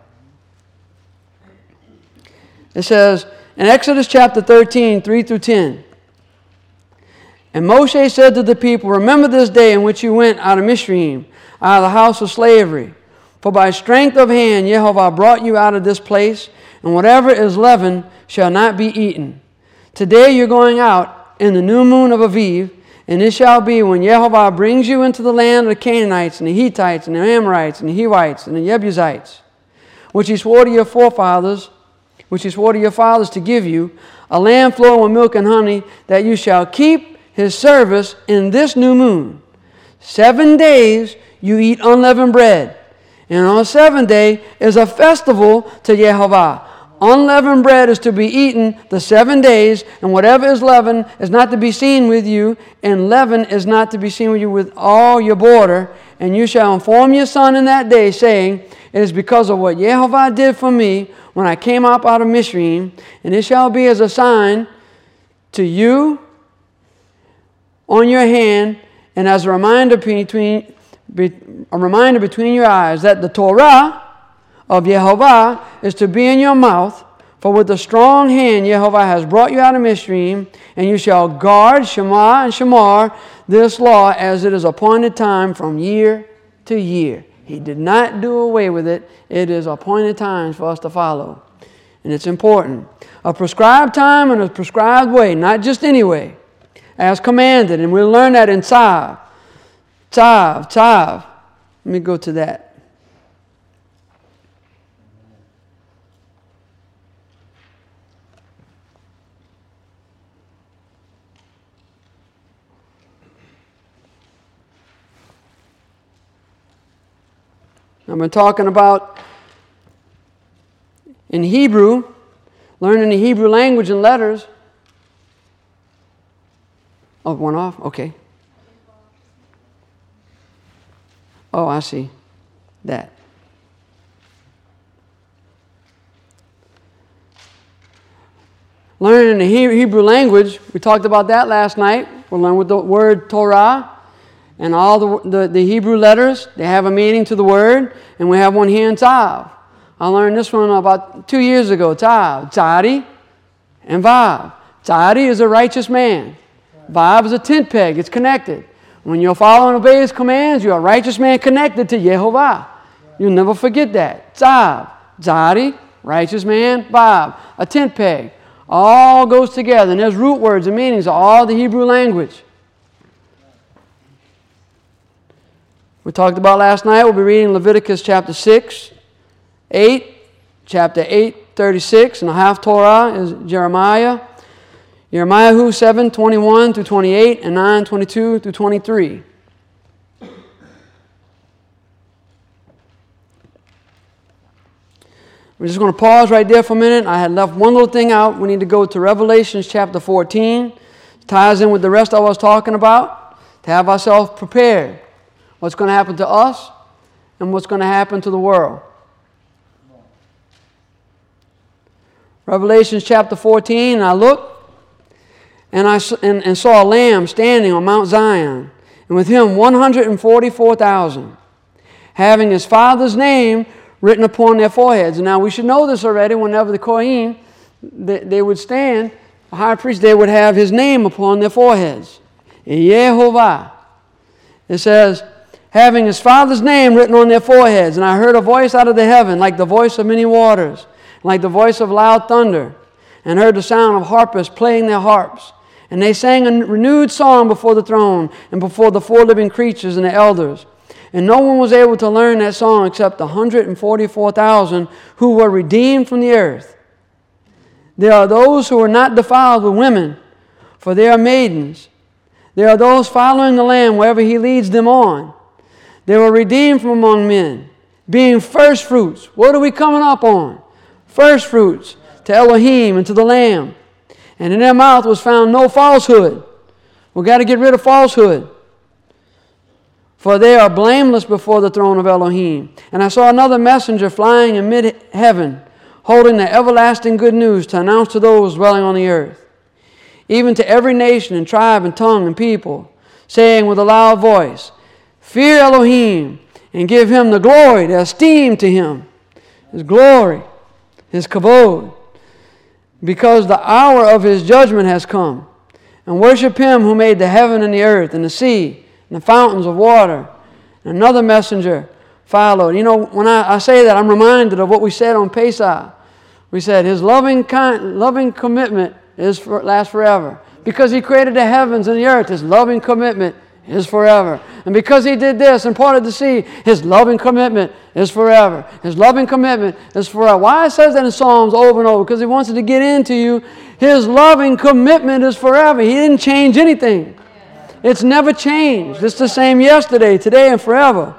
It says in Exodus chapter thirteen, three through ten, and Moshe said to the people, remember this day in which you went out of Mishraim, out of the house of slavery. For by strength of hand Yehovah brought you out of this place, and whatever is leavened shall not be eaten. Today you're going out in the new moon of Aviv, and it shall be when Yehovah brings you into the land of the Canaanites, and the Hittites, and the Amorites, and the Hivites, and the Jebusites, which he swore to your forefathers, which he swore to your fathers to give you, a land flowing with milk and honey, that you shall keep his service in this new moon. Seven days you eat unleavened bread, and on the seventh day is a festival to Yehovah. Unleavened bread is to be eaten the seven days, and whatever is leavened is not to be seen with you, and leaven is not to be seen with you with all your border. And you shall inform your son in that day, saying, it is because of what Yehovah did for me when I came up out of Mishraim, and it shall be as a sign to you on your hand, and as a reminder between, a reminder between your eyes, that the Torah of Yehovah is to be in your mouth. For with a strong hand Yehovah has brought you out of Mishraim, and you shall guard Shema and Shamar this law as it is appointed time from year to year. He did not do away with it. It is appointed times for us to follow. And it's important. A prescribed time and a prescribed way, not just any way, as commanded. And we'll learn that in Tzav. Tzav, Tzav. Let me go to that. I've been talking about in Hebrew, learning the Hebrew language and letters. Oh, one off? Okay. Oh, I see. That. Learning the Hebrew language, we talked about that last night. We'll learn with the word Torah. And all the, the, the Hebrew letters, they have a meaning to the word. And we have one here in Tav. I learned this one about two years ago. Tav, Tzadi, and Vav. Tzadi is a righteous man. Vav is a tent peg. It's connected. When you follow and obey His commands, you're a righteous man connected to Yehovah. You'll never forget that. Tzav, Tzadi, righteous man. Vav, a tent peg. All goes together. And there's root words and meanings of all the Hebrew language. We talked about last night. We'll be reading Leviticus chapter six, eight, chapter eight, thirty-six, and the half Torah is Jeremiah. Jeremiah seven, twenty-one through twenty-eight, and nine, twenty-two through twenty-three. We're just going to pause right there for a minute. I had left one little thing out. We need to go to Revelation chapter fourteen. It ties in with the rest of what I was talking about, to have ourselves prepared. What's going to happen to us and what's going to happen to the world. Revelation chapter fourteen, and I looked, and I and, and saw a lamb standing on Mount Zion, and with him one hundred forty-four thousand, having his father's name written upon their foreheads. And now we should know this already. Whenever the Kohen, they, they would stand, the high priest, they would have his name upon their foreheads. Yehovah. It says, having his father's name written on their foreheads. And I heard a voice out of the heaven, like the voice of many waters, like the voice of loud thunder, and heard the sound of harpists playing their harps. And they sang a renewed song before the throne and before the four living creatures and the elders. And no one was able to learn that song except one hundred forty-four thousand who were redeemed from the earth. There are those who are not defiled with women, for they are maidens. There are those following the Lamb wherever He leads them on. They were redeemed from among men, being first fruits. What are we coming up on? First fruits to Elohim and to the Lamb. And in their mouth was found no falsehood. We've got to get rid of falsehood. For they are blameless before the throne of Elohim. And I saw another messenger flying in mid-heaven, holding the everlasting good news to announce to those dwelling on the earth, even to every nation and tribe and tongue and people, saying with a loud voice, fear Elohim and give Him the glory, the esteem to Him, His glory, His kavod, because the hour of His judgment has come. And worship Him who made the heaven and the earth and the sea and the fountains of water. And another messenger followed. You know, when I, I say that, I'm reminded of what we said on Pesach. We said His loving kind, loving commitment is for, lasts forever. Because He created the heavens and the earth, His loving commitment is forever. And because He did this and parted the sea, His loving commitment is forever. His loving commitment is forever. Why it says that in Psalms over and over? Because He wants it to get into you. His loving commitment is forever. He didn't change anything. It's never changed. It's the same yesterday, today, and forever.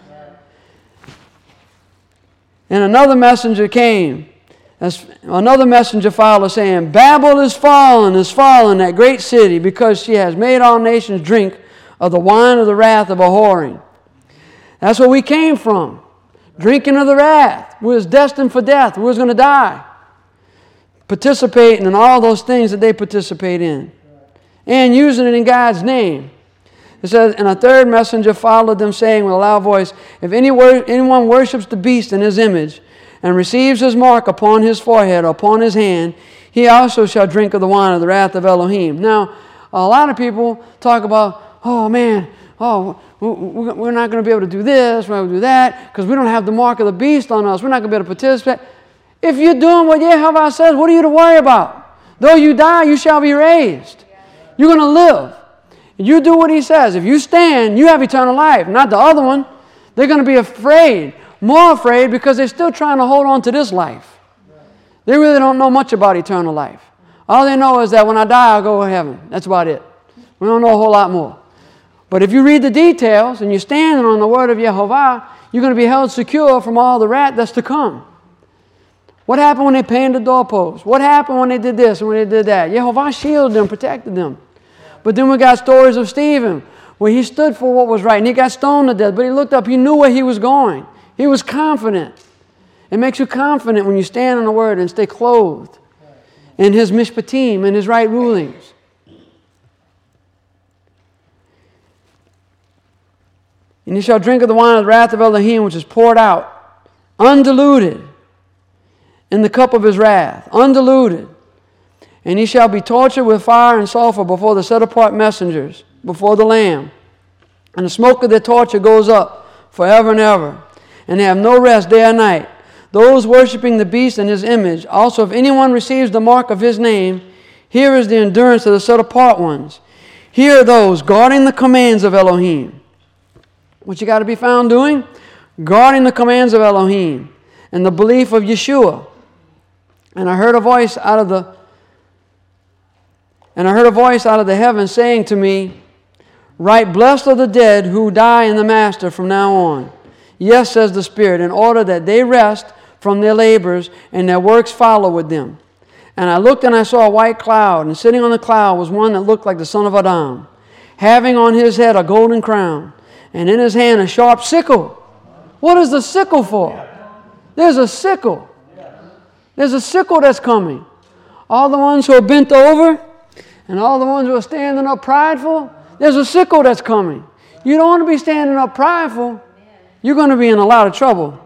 And another messenger came. As another messenger followed, saying, Babel is fallen, is fallen, that great city, because she has made all nations drink of the wine of the wrath of her whoring. That's where we came from. Drinking of the wrath. We was destined for death. We was going to die. Participating in all those things that they participate in. And using it in God's name. It says, and a third messenger followed them, saying with a loud voice, if any wor- anyone worships the beast in his image, and receives his mark upon his forehead or upon his hand, he also shall drink of the wine of the wrath of Elohim. Now, a lot of people talk about, oh man, oh, we're not going to be able to do this, we're not going to do that, because we don't have the mark of the beast on us. We're not going to be able to participate. If you're doing what Yehovah says, what are you to worry about? Though you die, you shall be raised. You're going to live. You do what He says. If you stand, you have eternal life, not the other one. They're going to be afraid, more afraid, because they're still trying to hold on to this life. They really don't know much about eternal life. All they know is that when I die, I'll go to heaven. That's about it. We don't know a whole lot more. But if you read the details and you're standing on the word of Yehovah, you're going to be held secure from all the wrath that's to come. What happened when they painted the doorposts? What happened when they did this and when they did that? Yehovah shielded them, protected them. But then we got stories of Stephen, where he stood for what was right, and he got stoned to death, but he looked up, he knew where he was going. He was confident. It makes you confident when you stand on the word and stay clothed in His mishpatim and His right rulings. And you shall drink of the wine of the wrath of Elohim, which is poured out, undiluted, in the cup of His wrath, undiluted. And he shall be tortured with fire and sulfur before the set-apart messengers, before the Lamb. And the smoke of their torture goes up forever and ever. And they have no rest day or night. Those worshiping the beast and his image. Also, if anyone receives the mark of his name, here is the endurance of the set-apart ones. Here are those guarding the commands of Elohim. What you got to be found doing? Guarding the commands of Elohim and the belief of Yeshua. And I heard a voice out of the and I heard a voice out of the heavens saying to me, "Write, blessed are the dead who die in the Master from now on. Yes, says the Spirit, in order that they rest from their labors and their works follow with them." And I looked and I saw a white cloud, and sitting on the cloud was one that looked like the son of Adam, having on his head a golden crown, and in his hand a sharp sickle. What is the sickle for? There's a sickle. There's a sickle that's coming. All the ones who are bent over and all the ones who are standing up prideful, there's a sickle that's coming. You don't want to be standing up prideful. You're going to be in a lot of trouble.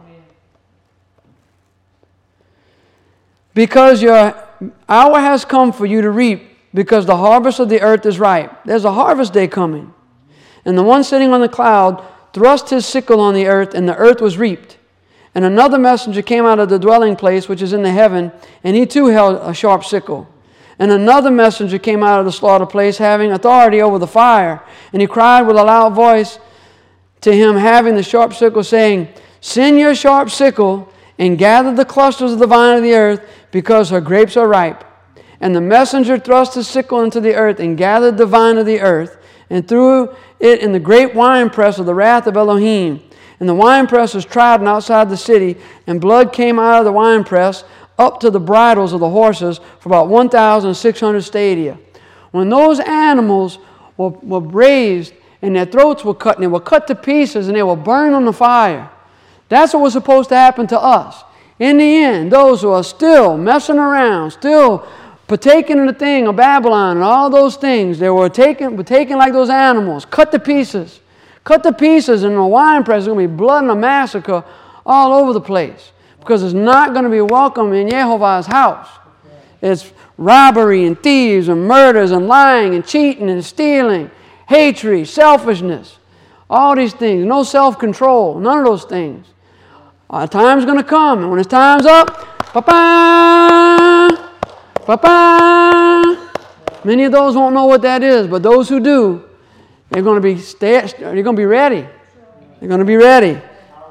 Because your hour has come for you to reap, because the harvest of the earth is ripe. There's a harvest day coming. And the one sitting on the cloud thrust his sickle on the earth, and the earth was reaped. And another messenger came out of the dwelling place, which is in the heaven, and he too held a sharp sickle. And another messenger came out of the slaughter place, having authority over the fire. And he cried with a loud voice to him, having the sharp sickle, saying, "Send your sharp sickle, and gather the clusters of the vine of the earth, because her grapes are ripe." And the messenger thrust his sickle into the earth, and gathered the vine of the earth, and threw it in the great winepress of the wrath of Elohim. And the winepress was trodden outside the city, and blood came out of the winepress up to the bridles of the horses for about one thousand six hundred stadia. When those animals were, were raised, and their throats were cut, and they were cut to pieces, and they were burned on the fire. That's what was supposed to happen to us. In the end, those who are still messing around, still partaking in the thing of Babylon and all those things, they were taken, were taken like those animals, cut to pieces. Cut to pieces, and in the winepress, there's going to be blood and a massacre all over the place. Because it's not going to be welcome in Yehovah's house. It's robbery and thieves and murders and lying and cheating and stealing, hatred, selfishness, all these things. No self-control, none of those things. A time's going to come, and when his time's up, pa-pa, pa-pa. Many of those won't know what that is, but those who do, they're going to be stay, they're going to be ready. They're going to be ready.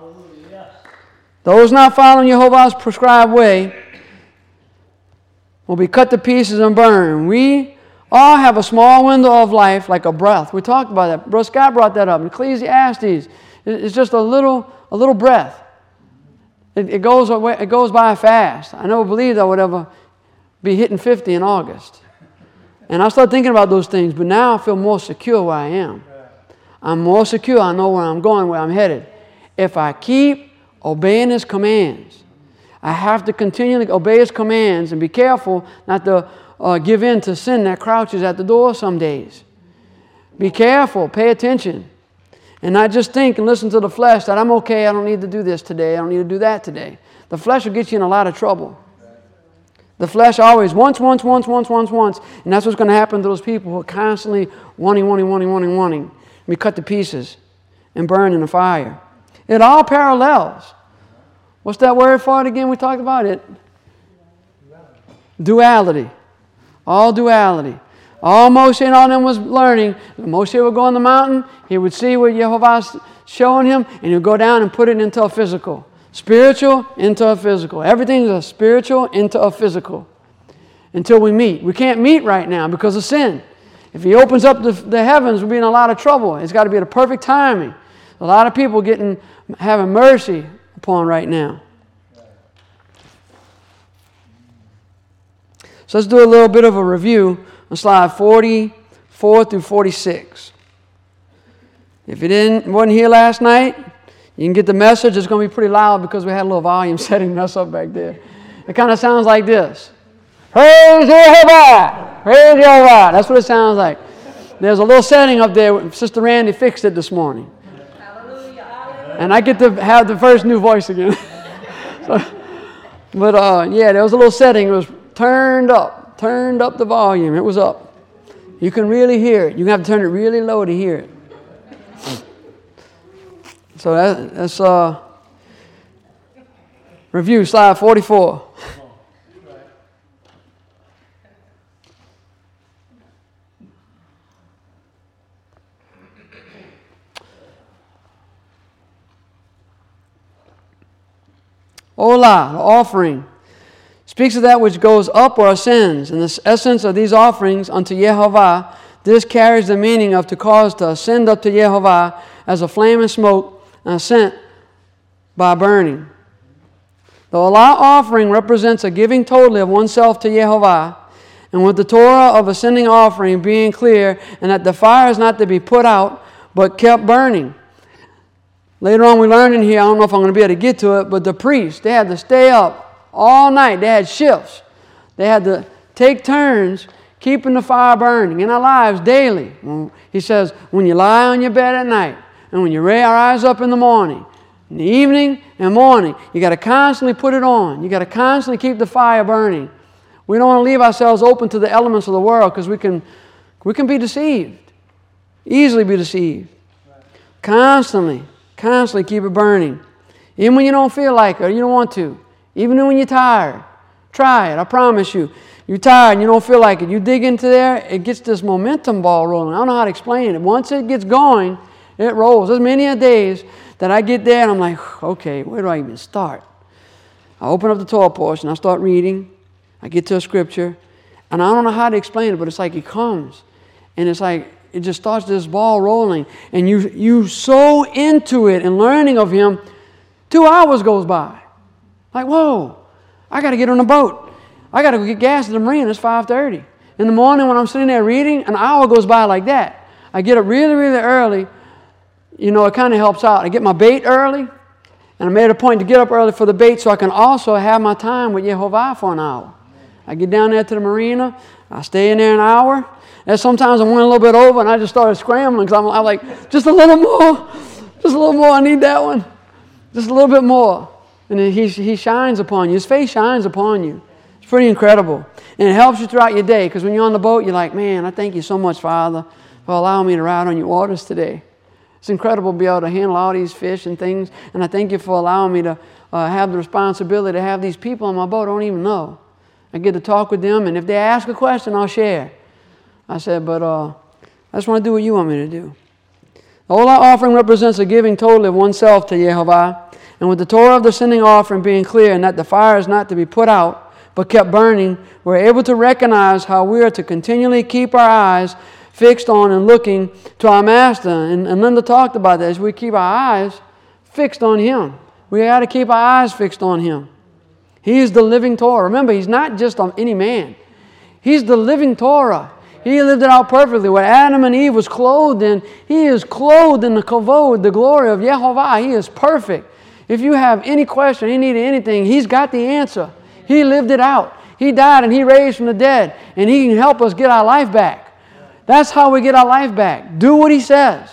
Those not following Jehovah's prescribed way will be cut to pieces and burned. We all have a small window of life like a breath. We talked about that. Brother Scott brought that up. In Ecclesiastes, it's just a little, a little breath. It, it goes away, it goes by fast. I never believed I would ever be hitting fifty in August. And I started thinking about those things, but now I feel more secure where I am. I'm more secure. I know where I'm going, where I'm headed. If I keep obeying His commands, I have to continually obey His commands and be careful not to uh, give in to sin that crouches at the door some days. Be careful. Pay attention. And not just think and listen to the flesh that I'm okay, I don't need to do this today, I don't need to do that today. The flesh will get you in a lot of trouble. The flesh always once, once, once, once, once, once. And that's what's going to happen to those people who are constantly wanting, wanting, wanting, wanting, wanting. Be cut to pieces and burned in the fire. It all parallels. What's that word for it again? We talked about it. Duality. All duality. All Moshe and all them was learning. Moshe would go on the mountain. He would see what Jehovah's showing him, and he would go down and put it into a physical. Spiritual into a physical. Everything is a spiritual into a physical. Until we meet. We can't meet right now because of sin. If He opens up the, the heavens, we'll be in a lot of trouble. It's got to be at a perfect timing. A lot of people getting having mercy upon right now. So let's do a little bit of a review on slide forty-four through forty-six. If you didn't wasn't here last night, you can get the message. It's going to be pretty loud because we had a little volume setting mess up back there. It kind of sounds like this. Praise Jehovah! Praise Jehovah! That's what it sounds like. There's a little setting up there. Sister Randy fixed it this morning. And I get to have the first new voice again. so, but uh, yeah, there was a little setting. It was turned up. turned up the volume. It was up. You can really hear it. You have to turn it really low to hear it. So that, that's uh, review, slide forty-four. Olah, the offering, speaks of that which goes up or ascends. And the essence of these offerings unto Yehovah, this carries the meaning of to cause to ascend up to Yehovah as a flame and smoke and ascent by burning. The Olah offering represents a giving totally of oneself to Yehovah, and with the Torah of ascending offering being clear, and that the fire is not to be put out, but kept burning. Later on we learned in here, I don't know if I'm going to be able to get to it, but the priests, they had to stay up all night. They had shifts. They had to take turns keeping the fire burning in our lives daily. He says, when you lie on your bed at night, and when you rise up in the morning, in the evening and morning, you got to constantly put it on. You got to constantly keep the fire burning. We don't want to leave ourselves open to the elements of the world because we can, we can be deceived, easily be deceived. Constantly. Constantly keep it burning. Even when you don't feel like it or you don't want to. Even when you're tired. Try it, I promise you. You're tired and you don't feel like it. You dig into there, it gets this momentum ball rolling. I don't know how to explain it. Once it gets going, it rolls. There's many a days that I get there and I'm like, okay, where do I even start? I open up the Torah portion, I start reading, I get to a scripture, and I don't know how to explain it, but it's like it comes. And it's like, it just starts this ball rolling, and you you so into it and learning of Him, two hours goes by. Like, whoa, I got to get on a boat. I got to go get gas at the marina. It's five thirty. In the morning when I'm sitting there reading, an hour goes by like that. I get up really, really early. You know, it kind of helps out. I get my bait early, and I made a point to get up early for the bait so I can also have my time with Yehovah for an hour. I get down there to the marina. I stay in there an hour. And sometimes I went a little bit over and I just started scrambling because I'm, I'm like, just a little more, just a little more, I need that one. Just a little bit more. And then he, he shines upon you. His face shines upon you. It's pretty incredible. And it helps you throughout your day because when you're on the boat, you're like, man, I thank you so much, Father, for allowing me to ride on your waters today. It's incredible to be able to handle all these fish and things. And I thank you for allowing me to uh, have the responsibility to have these people on my boat I don't even know. I get to talk with them, and if they ask a question, I'll share. I said, but uh, I just want to do what you want me to do. The Olah offering represents a giving totally of oneself to Yehovah, and with the Torah of the sending offering being clear and that the fire is not to be put out but kept burning, we're able to recognize how we are to continually keep our eyes fixed on and looking to our Master. And, and Linda talked about that. As we keep our eyes fixed on Him, we got to keep our eyes fixed on Him. He is the living Torah. Remember, He's not just on any man. He's the living Torah. He lived it out perfectly. What Adam and Eve was clothed in, He is clothed in the kavod, the glory of Yehovah. He is perfect. If you have any question, you need anything, He's got the answer. He lived it out. He died and He raised from the dead, and He can help us get our life back. That's how we get our life back. Do what He says.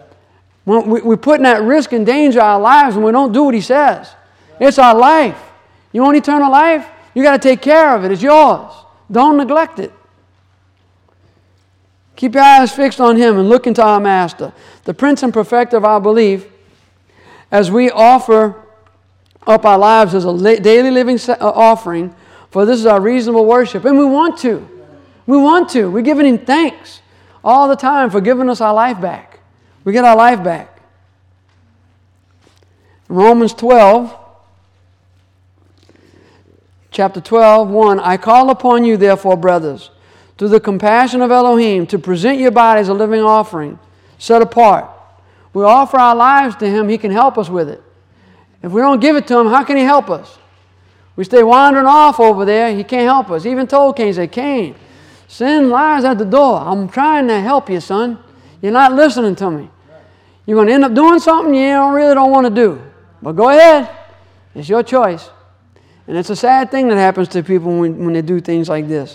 When we're putting at risk and danger our lives when we don't do what He says. It's our life. You want eternal life? You got to take care of it. It's yours. Don't neglect it. Keep your eyes fixed on Him and look into our Master, the Prince and Perfecter of our belief, as we offer up our lives as a daily living offering, for this is our reasonable worship. And we want to. We want to. We're giving Him thanks all the time for giving us our life back. We get our life back. Romans twelve, chapter twelve, one, I call upon you, therefore, brothers, through the compassion of Elohim, to present your bodies a living offering, set apart. We offer our lives to Him, He can help us with it. If we don't give it to Him, how can He help us? We stay wandering off over there, He can't help us. Even told Cain, said, Cain, sin lies at the door. I'm trying to help you, son. You're not listening to me. You're going to end up doing something you don't, really don't want to do. But go ahead. It's your choice. And it's a sad thing that happens to people when, when they do things like this.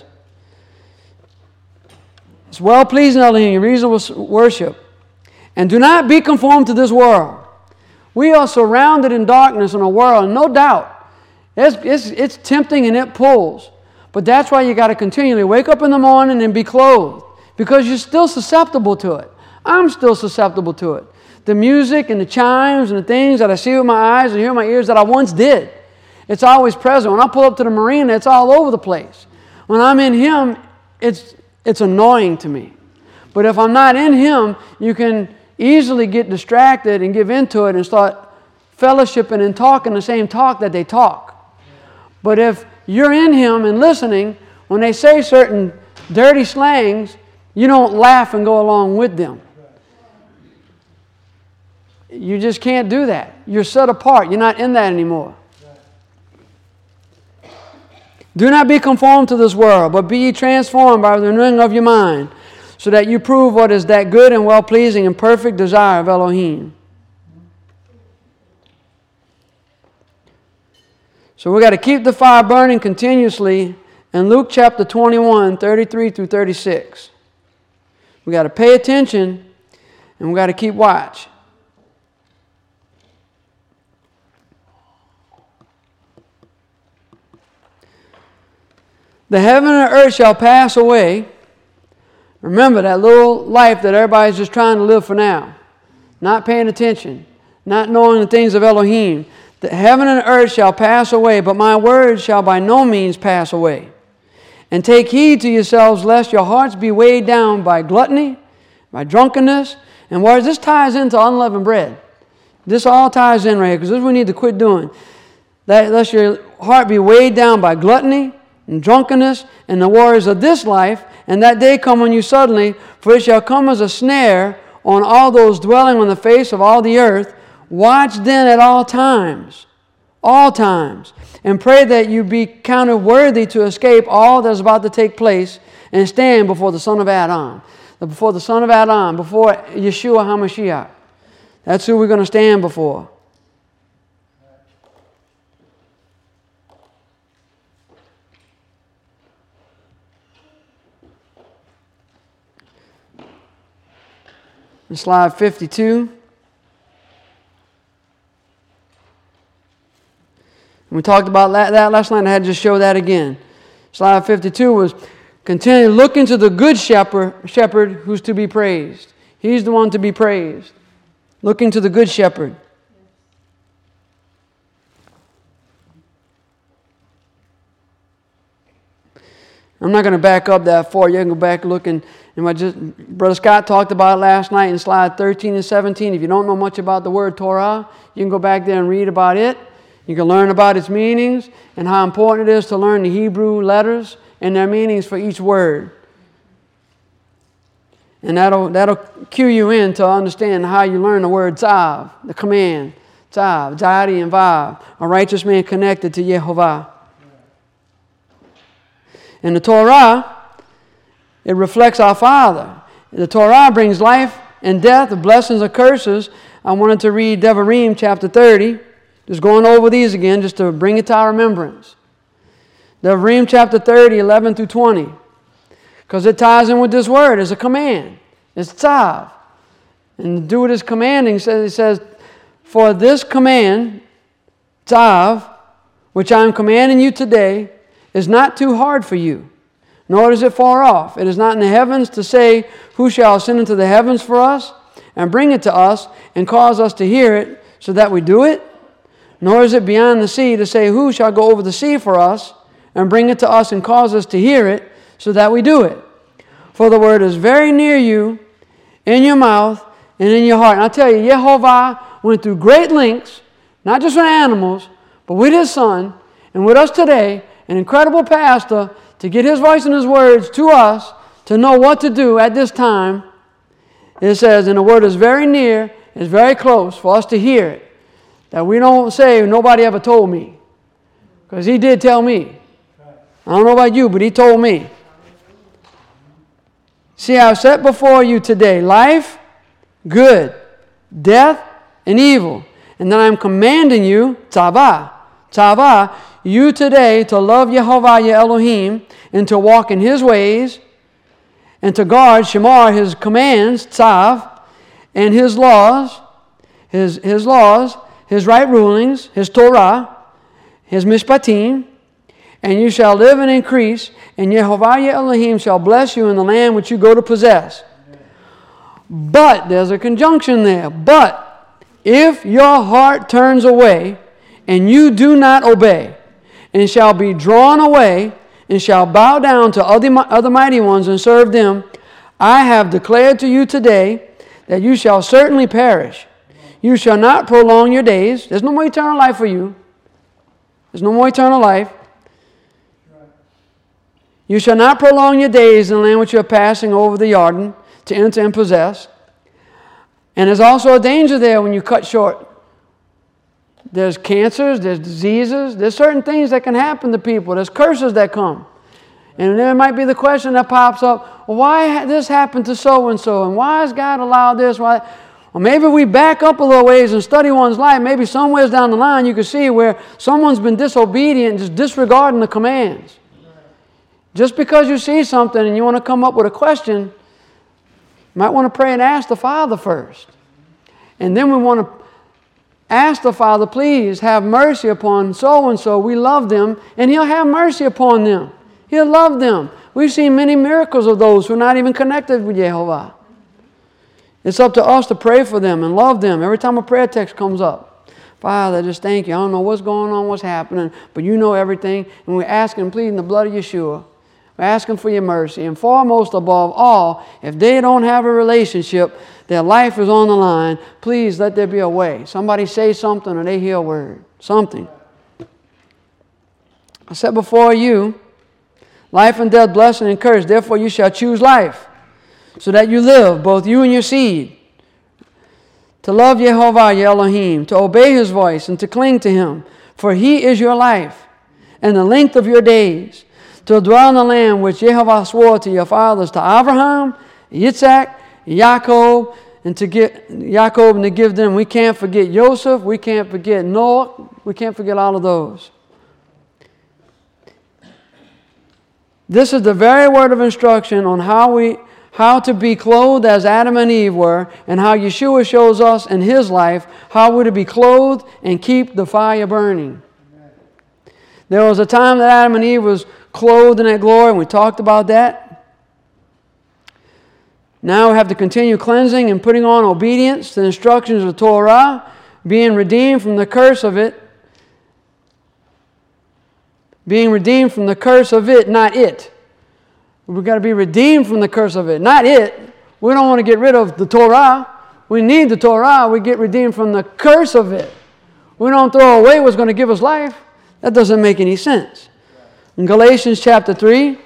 It's well-pleasing, Elohim, reasonable worship. And do not be conformed to this world. We are surrounded in darkness in a world, and no doubt, it's, it's, it's tempting and it pulls. But that's why you got to continually wake up in the morning and be clothed, because you're still susceptible to it. I'm still susceptible to it. The music and the chimes and the things that I see with my eyes and hear with my ears that I once did, it's always present. When I pull up to the marina, it's all over the place. When I'm in Him, it's, it's annoying to me. But if I'm not in Him, you can easily get distracted and give into it and start fellowshipping and talking the same talk that they talk. But if you're in Him and listening, when they say certain dirty slangs, you don't laugh and go along with them. You just can't do that. You're set apart. You're not in that anymore. Do not be conformed to this world, but be ye transformed by the renewing of your mind, so that you prove what is that good and well-pleasing and perfect desire of Elohim. So we've got to keep the fire burning continuously in Luke chapter twenty-one, thirty-three through thirty-six. We've got to pay attention and we've got to keep watch. The heaven and earth shall pass away. Remember that little life that everybody's just trying to live for now. Not paying attention. Not knowing the things of Elohim. The heaven and earth shall pass away, but my words shall by no means pass away. And take heed to yourselves, lest your hearts be weighed down by gluttony, by drunkenness. And words, this ties into unleavened bread. This all ties in right here, because this is what we need to quit doing. That, lest your heart be weighed down by gluttony, and drunkenness, and the worries of this life, and that day come on you suddenly, for it shall come as a snare on all those dwelling on the face of all the earth. Watch then at all times, all times, and pray that you be counted worthy to escape all that is about to take place, and stand before the Son of Adam, before the Son of Adam, before Yeshua HaMashiach. That's who we're going to stand before. In slide fifty-two. We talked about that last night, and I had to just show that again. Slide fifty-two was continue looking to the good shepherd, shepherd who's to be praised. He's the one to be praised. Looking to the good shepherd. I'm not going to back up that far. You can go back and look and, and what just Brother Scott talked about it last night in slide thirteen and seventeen. If you don't know much about the word Torah, you can go back there and read about it. You can learn about its meanings and how important it is to learn the Hebrew letters and their meanings for each word. And that'll, that'll cue you in to understand how you learn the word Tzav, the command. Tzav, Zadi and Vav, a righteous man connected to Yehovah. In the Torah, it reflects our Father. The Torah brings life and death, the blessings and curses. I wanted to read Devarim chapter thirty. Just going over these again just to bring it to our remembrance. Devarim chapter thirty, eleven through twenty. Because it ties in with this word. It's a command. It's tzav. And to do what it's commanding, it says, for this command, tzav, which I am commanding you today, is not too hard for you, nor is it far off. It is not in the heavens to say, who shall ascend into the heavens for us, and bring it to us, and cause us to hear it, so that we do it? Nor is it beyond the sea to say, who shall go over the sea for us, and bring it to us, and cause us to hear it, so that we do it? For the word is very near you, in your mouth, and in your heart. And I tell you, Yehovah went through great lengths, not just with animals, but with His Son, and with us today, an incredible pastor, to get His voice and His words to us, to know what to do at this time. It says, and the word is very near, is very close for us to hear it. That we don't say, nobody ever told me. Because He did tell me. I don't know about you, but He told me. See, I've set before you today life, good, death, and evil. And then I'm commanding you, tzavah, tzavah, you today to love Yehovah your Elohim, and to walk in His ways, and to guard Shemar, His commands, tzav, and His laws, His, His laws, His right rulings, His Torah, His mishpatim, and you shall live and increase, and Yehovah your Elohim shall bless you in the land which you go to possess. But, there's a conjunction there, but if your heart turns away, and you do not obey, and shall be drawn away, and shall bow down to other, other mighty ones and serve them, I have declared to you today that you shall certainly perish. You shall not prolong your days. There's no more eternal life for you. There's no more eternal life. You shall not prolong your days in the land which you are passing over the Jordan to enter and possess. And there's also a danger there when you cut short. There's cancers, there's diseases, there's certain things that can happen to people. There's curses that come. And there might be the question that pops up, well, why this happened to so-and-so? And why has God allowed this? Why? Well, maybe we back up a little ways and study one's life. Maybe somewhere down the line you can see where someone's been disobedient, just disregarding the commands. Just because you see something and you want to come up with a question, you might want to pray and ask the Father first. And then we want to ask the Father, please have mercy upon so-and-so. We love them, and He'll have mercy upon them. He'll love them. We've seen many miracles of those who are not even connected with Yehovah. It's up to us to pray for them and love them. Every time a prayer text comes up, Father, just thank you. I don't know what's going on, what's happening, but you know everything. And we're asking, pleading the blood of Yeshua. We're asking for your mercy. And foremost above all, if they don't have a relationship, their life is on the line, please let there be a way. Somebody say something or they hear a word. Something. I said before you, life and death, blessing and curse. Therefore you shall choose life, so that you live, both you and your seed, to love Yehovah your Elohim, to obey His voice, and to cling to Him. For He is your life, and the length of your days, to dwell in the land which Yehovah swore to your fathers, to Abraham, Yitzhak, Yaakov, and to get Yaakov and to give them. We can't forget Joseph. We can't forget Noah. We can't forget all of those. This is the very word of instruction on how we how to be clothed as Adam and Eve were, and how Yeshua shows us in His life how we're to be clothed and keep the fire burning. There was a time that Adam and Eve was clothed in that glory, and we talked about that. Now we have to continue cleansing and putting on obedience to the instructions of the Torah, being redeemed from the curse of it. Being redeemed from the curse of it, not it. We've got to be redeemed from the curse of it, not it. We don't want to get rid of the Torah. We need the Torah. We get redeemed from the curse of it. We don't throw away what's going to give us life. That doesn't make any sense. In Galatians chapter three,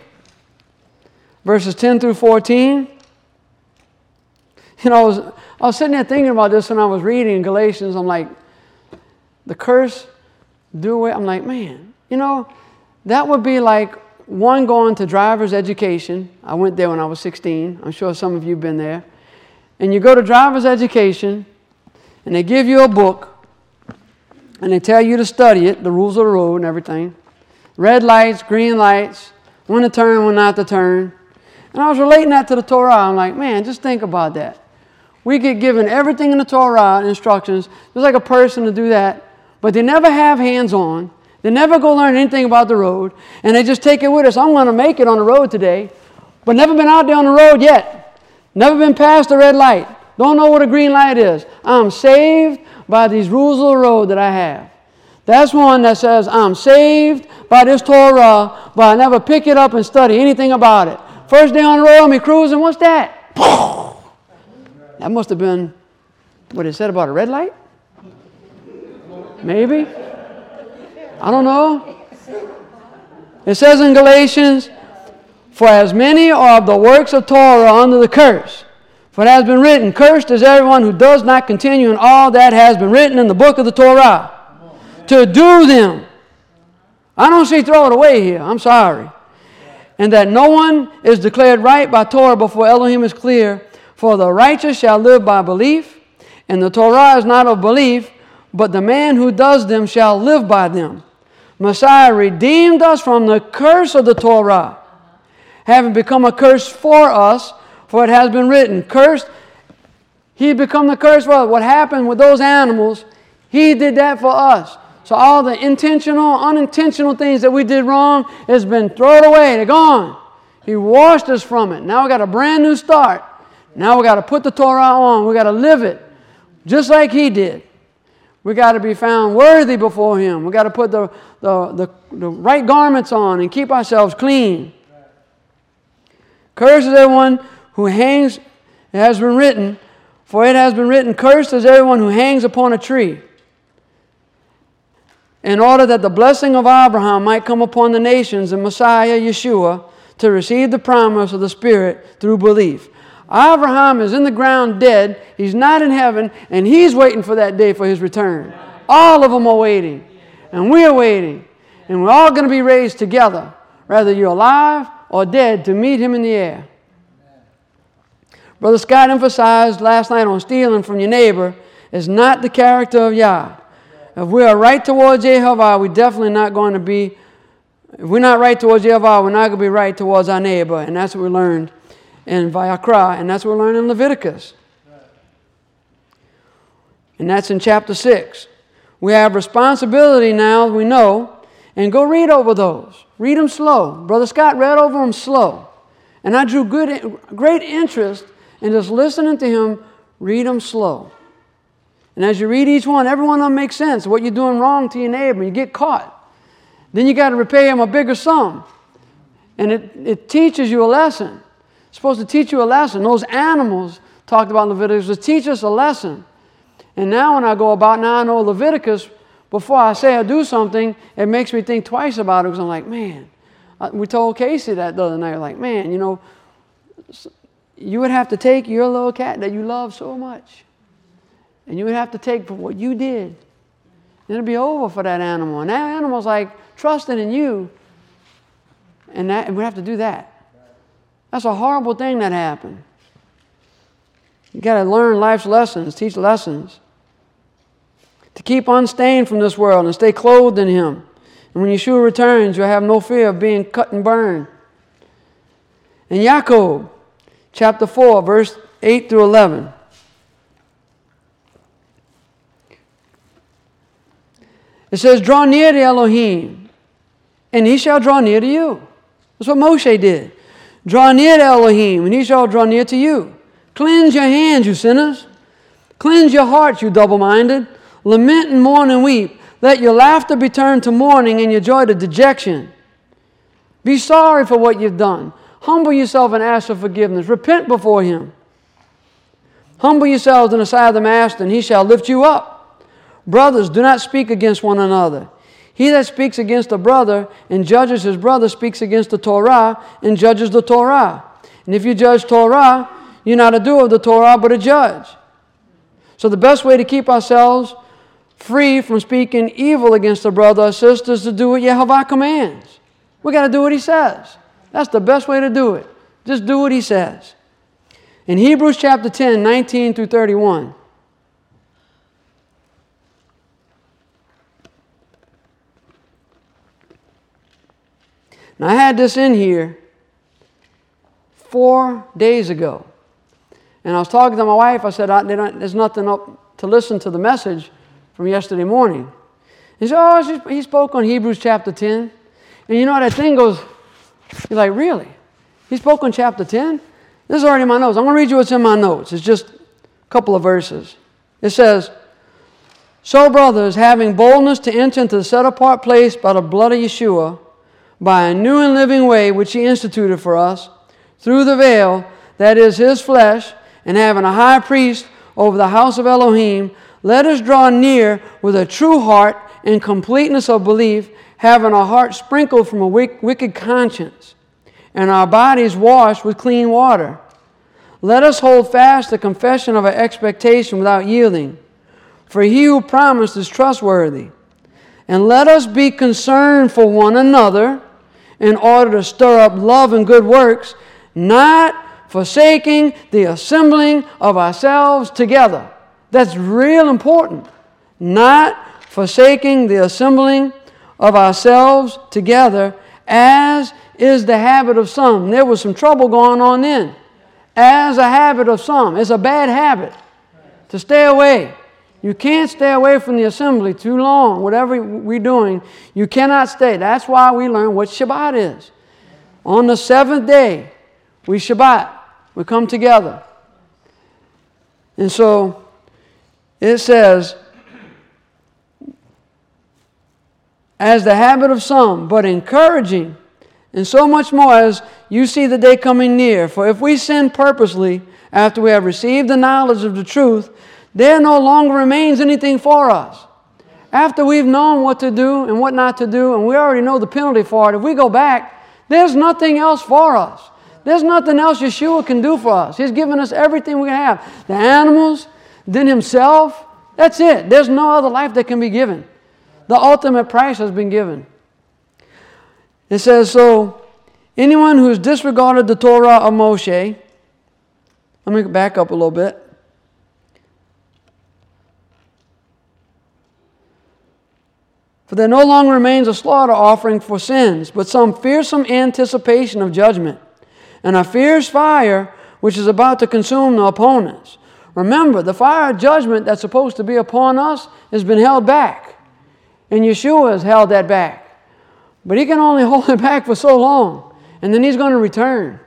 verses ten through fourteen, you know, I was, I was sitting there thinking about this when I was reading Galatians. I'm like, the curse, do away. I'm like, man, you know, that would be like one going to driver's education. I went there when I was sixteen. I'm sure some of you have been there. And you go to driver's education, and they give you a book, and they tell you to study it, the rules of the road and everything. Red lights, green lights, when to turn, when not to turn. And I was relating that to the Torah. I'm like, man, just think about that. We get given everything in the Torah, instructions, just like a person to do that, but they never have hands-on. They never go learn anything about the road, and they just take it with us. I'm going to make it on the road today, but never been out there on the road yet. Never been past the red light. Don't know what a green light is. I'm saved by these rules of the road that I have. That's one that says, I'm saved by this Torah, but I never pick it up and study anything about it. First day on the road, I'm cruising. What's that? That must have been what it said about a red light? Maybe. I don't know. It says in Galatians, for as many are of the works of Torah under the curse. For it has been written, cursed is everyone who does not continue in all that has been written in the book of the Torah, to do them. I don't see throw it away here. I'm sorry. And that no one is declared right by Torah before Elohim is clear. For the righteous shall live by belief, and the Torah is not of belief, but the man who does them shall live by them. Messiah redeemed us from the curse of the Torah, having become a curse for us, for it has been written, cursed. He become the curse for us. What happened with those animals, He did that for us. So all the intentional, unintentional things that we did wrong has been thrown away. They're gone. He washed us from it. Now we got a brand new start. Now we got to put the Torah on. We got to live it just like He did. We got to be found worthy before Him. We got to put the, the, the, the right garments on and keep ourselves clean. Cursed is everyone who hangs, it has been written, for it has been written, cursed is everyone who hangs upon a tree, in order that the blessing of Abraham might come upon the nations and Messiah, Yeshua, to receive the promise of the Spirit through belief. Abraham is in the ground dead. He's not in heaven, and he's waiting for that day for his return. All of them are waiting, and we're waiting, and we're all going to be raised together, whether you're alive or dead, to meet Him in the air. Brother Scott emphasized last night on stealing from your neighbor is not the character of Yah. If we are right towards Yehovah, we're definitely not going to be, if we're not right towards Yehovah, we're not going to be right towards our neighbor. And that's what we learned in Vayakra, and that's what we learned in Leviticus. And that's in chapter six. We have responsibility now, we know, and go read over those. Read them slow. Brother Scott read over them slow. And I drew good, great interest in just listening to him read them slow. And as you read each one, every one of them makes sense. What you're doing wrong to your neighbor, you get caught. Then you got to repay him a bigger sum. And it, it teaches you a lesson. It's supposed to teach you a lesson. Those animals talked about in Leviticus to teach us a lesson. And now when I go about, now I know Leviticus, before I say or do something, it makes me think twice about it, because I'm like, man, we told Casey that the other night, like, man, you know, you would have to take your little cat that you love so much, and you would have to take for what you did. It'll be over for that animal. And that animal's like trusting in you, and, that, and we have to do that. That's a horrible thing that happened. You got to learn life's lessons, teach lessons. To keep unstained from this world and stay clothed in Him. And when Yeshua returns, you'll have no fear of being cut and burned. In Yaakov, chapter four, verse eight through eleven. It says, draw near to Elohim, and He shall draw near to you. That's what Moshe did. Draw near to Elohim, and He shall draw near to you. Cleanse your hands, you sinners. Cleanse your hearts, you double-minded. Lament and mourn and weep. Let your laughter be turned to mourning and your joy to dejection. Be sorry for what you've done. Humble yourself and ask for forgiveness. Repent before Him. Humble yourselves in the sight of the Master, and He shall lift you up. Brothers, do not speak against one another. He that speaks against a brother and judges his brother speaks against the Torah and judges the Torah. And if you judge Torah, you're not a doer of the Torah, but a judge. So the best way to keep ourselves free from speaking evil against a brother or sister is to do what Yehovah commands. We got to do what He says. That's the best way to do it. Just do what He says. In Hebrews chapter ten, nineteen through thirty-one. Now I had this in here four days ago. And I was talking to my wife. I said, I, there's nothing up to listen to the message from yesterday morning. He said, oh, he spoke on Hebrews chapter ten. And you know, that thing goes, you're like, really? He spoke on chapter ten? This is already in my notes. I'm going to read you what's in my notes. It's just a couple of verses. It says, so brothers, having boldness to enter into the set-apart place by the blood of Yeshua, by a new and living way which He instituted for us, through the veil, that is His flesh, and having a high priest over the house of Elohim, let us draw near with a true heart and completeness of belief, having our hearts sprinkled from a wicked conscience, and our bodies washed with clean water. Let us hold fast the confession of our expectation without yielding, for He who promised is trustworthy. And let us be concerned for one another in order to stir up love and good works, not forsaking the assembling of ourselves together. That's real important. Not forsaking the assembling of ourselves together, as is the habit of some. There was some trouble going on then. As a habit of some. It's a bad habit to stay away. You You can't stay away from the assembly too long. Whatever we're doing, you cannot stay. That's why we learn what Shabbat is. On the seventh day, we Shabbat. We come together. And so, it says, as the habit of some, but encouraging, and so much more as you see the day coming near. For if we sin purposely, after we have received the knowledge of the truth, there no longer remains anything for us. After we've known what to do and what not to do, and we already know the penalty for it, if we go back, there's nothing else for us. There's nothing else Yeshua can do for us. He's given us everything we can have. The animals, then Himself. That's it. There's no other life that can be given. The ultimate price has been given. It says, so anyone who has disregarded the Torah of Moshe, let me back up a little bit. For there no longer remains a slaughter offering for sins, but some fearsome anticipation of judgment, and a fierce fire which is about to consume the opponents. Remember, the fire of judgment that's supposed to be upon us has been held back. And Yeshua has held that back. But He can only hold it back for so long. And then He's going to return.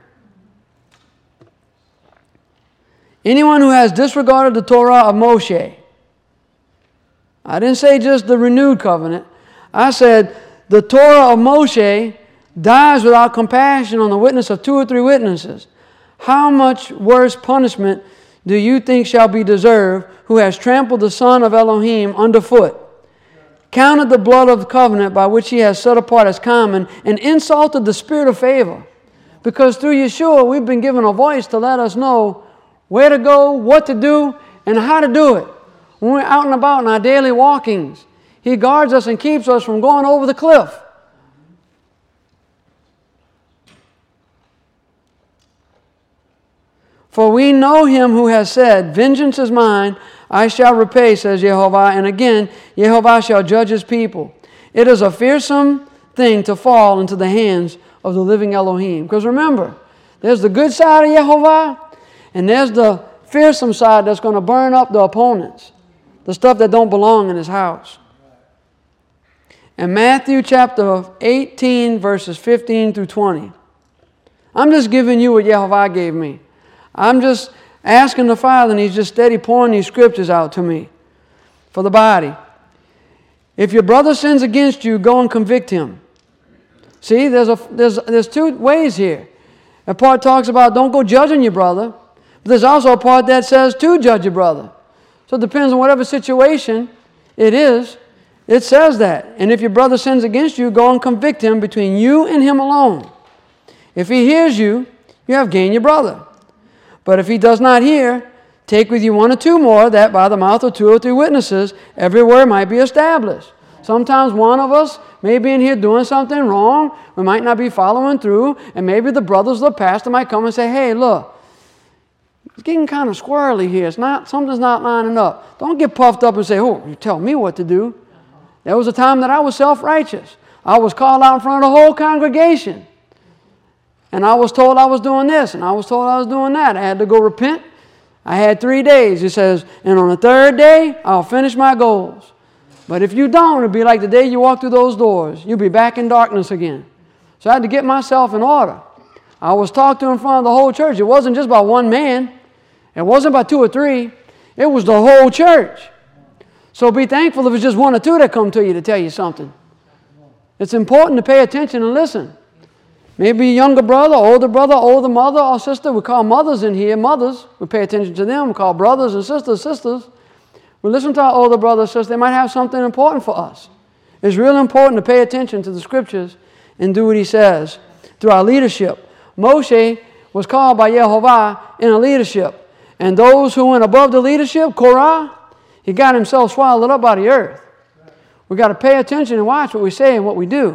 Anyone who has disregarded the Torah of Moshe. I didn't say just the renewed covenant. I said the Torah of Moshe dies without compassion on the witness of two or three witnesses. How much worse punishment do you think shall be deserved who has trampled the Son of Elohim underfoot, counted the blood of the covenant by which He has set apart as common, and insulted the spirit of favor? Because through Yeshua we've been given a voice to let us know where to go, what to do, and how to do it. When we're out and about in our daily walkings, He guards us and keeps us from going over the cliff. For we know Him who has said, vengeance is mine, I shall repay, says Jehovah. And again, Jehovah shall judge His people. It is a fearsome thing to fall into the hands of the living Elohim. Because remember, there's the good side of Jehovah, and there's the fearsome side that's going to burn up the opponents, the stuff that don't belong in His house. In Matthew chapter eighteen, verses fifteen through twenty. I'm just giving you what Jehovah gave me. I'm just asking the Father, and He's just steady pouring these scriptures out to me for the body. If your brother sins against you, go and convict him. See, there's, a, there's, there's two ways here. A part talks about don't go judging your brother, but there's also a part that says to judge your brother. So it depends on whatever situation it is. It says that. And if your brother sins against you, go and convict him between you and him alone. If he hears you, you have gained your brother. But if he does not hear, take with you one or two more, that by the mouth of two or three witnesses, every word might be established. Sometimes one of us may be in here doing something wrong. We might not be following through. And maybe the brothers of the pastor might come and say, hey, look, it's getting kind of squirrely here. It's not, something's not lining up. Don't get puffed up and say, oh, you tell me what to do. There was a time that I was self-righteous. I was called out in front of the whole congregation. And I was told I was doing this, and I was told I was doing that. I had to go repent. I had three days. He says, and on the third day, I'll finish my goals. But if you don't, it'll be like the day you walk through those doors. You'll be back in darkness again. So I had to get myself in order. I was talked to in front of the whole church. It wasn't just by one man. It wasn't by two or three. It was the whole church. So be thankful if it's just one or two that come to you to tell you something. It's important to pay attention and listen. Maybe a younger brother, older brother, older mother or sister. We call mothers in here mothers. We pay attention to them. We call brothers and sisters sisters. We listen to our older brothers and sisters. They might have something important for us. It's really important to pay attention to the scriptures and do what He says through our leadership. Moshe was called by Yehovah in a leadership. And those who went above the leadership, Korah, he got himself swallowed up by the earth. We've got to pay attention and watch what we say and what we do.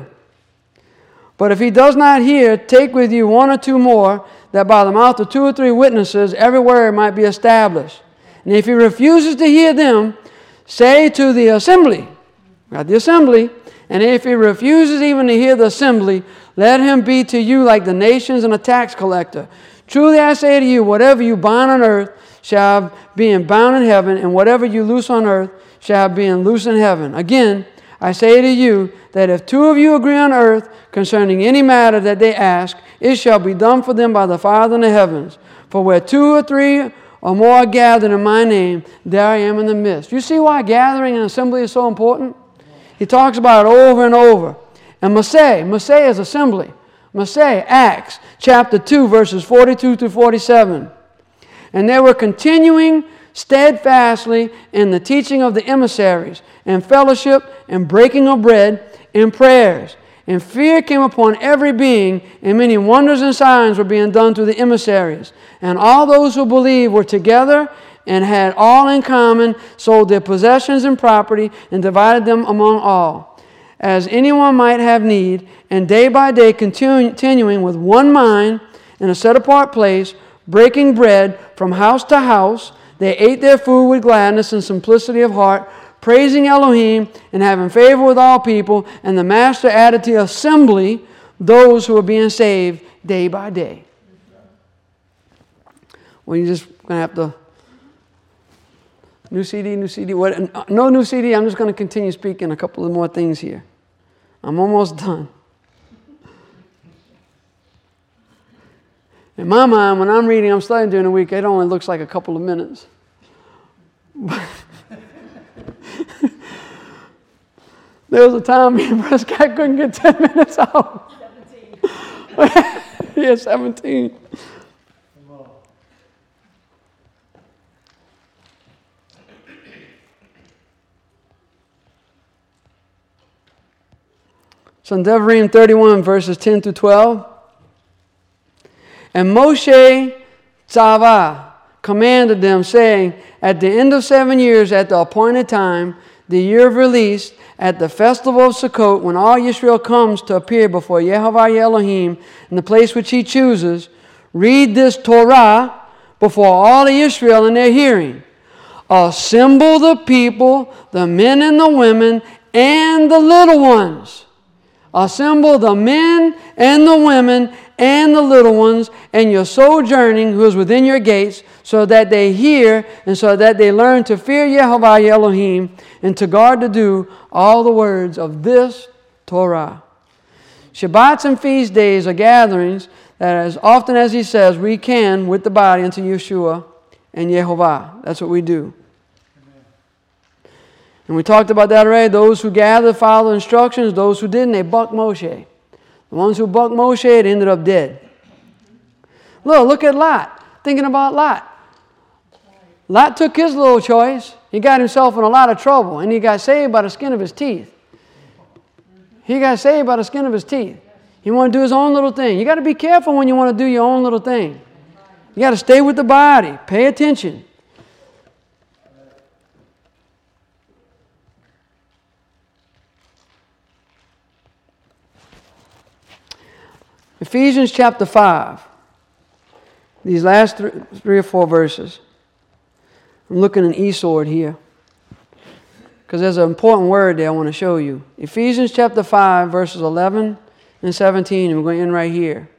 But if he does not hear, take with you one or two more, that by the mouth of two or three witnesses every word might be established. And if he refuses to hear them, say to the assembly, got the assembly, and if he refuses even to hear the assembly, let him be to you like the nations and a tax collector. Truly I say to you, whatever you bind on earth shall be bound in heaven, and whatever you loose on earth shall be loose in heaven. Again, I say to you that if two of you agree on earth concerning any matter that they ask, it shall be done for them by the Father in the heavens. For where two or three or more are gathered in my name, there I am in the midst. You see why gathering and assembly is so important? He talks about it over and over. And Masseh, Masseh is assembly. Masseh, Acts chapter two, verses forty-two to forty-seven. And they were continuing steadfastly in the teaching of the emissaries, and fellowship, and breaking of bread, and prayers. And fear came upon every being, and many wonders and signs were being done through the emissaries. And all those who believed were together and had all in common, sold their possessions and property, and divided them among all, as anyone might have need. And day by day, continuing with one mind in a set-apart place, breaking bread from house to house, they ate their food with gladness and simplicity of heart, praising Elohim and having favor with all people. And the Master added to the assembly those who were being saved day by day. Well, you're just going to have to... New C D, new C D. What? No new C D. I'm just going to continue speaking a couple of more things here. I'm almost done. In my mind, when I'm reading, I'm studying during the week, it only looks like a couple of minutes. There was a time me and Brother Scott couldn't get ten minutes out. seventeen. Yeah, seventeen. So in Devarim thirty-one, verses ten to twelve. And Moshe Tzavah commanded them, saying, at the end of seven years, at the appointed time, the year of release, at the festival of Sukkot, when all Israel comes to appear before Yehovah Elohim in the place which he chooses, read this Torah before all of Israel in their hearing. Assemble the people, the men and the women, and the little ones. Assemble the men and the women and the little ones, and your sojourning who is within your gates, so that they hear and so that they learn to fear Yehovah Elohim and to guard to do all the words of this Torah. Shabbats and feast days are gatherings that as often as he says we can with the body unto Yeshua and Yehovah. That's what we do. And we talked about that already. Those who gathered followed instructions. Those who didn't, they bucked Moshe. The ones who bucked Moshe, it ended up dead. Look, look at Lot. Thinking about Lot. Lot took his little choice. He got himself in a lot of trouble. And he got saved by the skin of his teeth. He got saved by the skin of his teeth. He wanted to do his own little thing. You got to be careful when you want to do your own little thing. You got to stay with the body. Pay attention. Ephesians chapter five. These last three, three or four verses. I'm looking in eSword here, because there's an important word there I want to show you. Ephesians chapter five, verses eleven and seventeen, and we're going to end right here.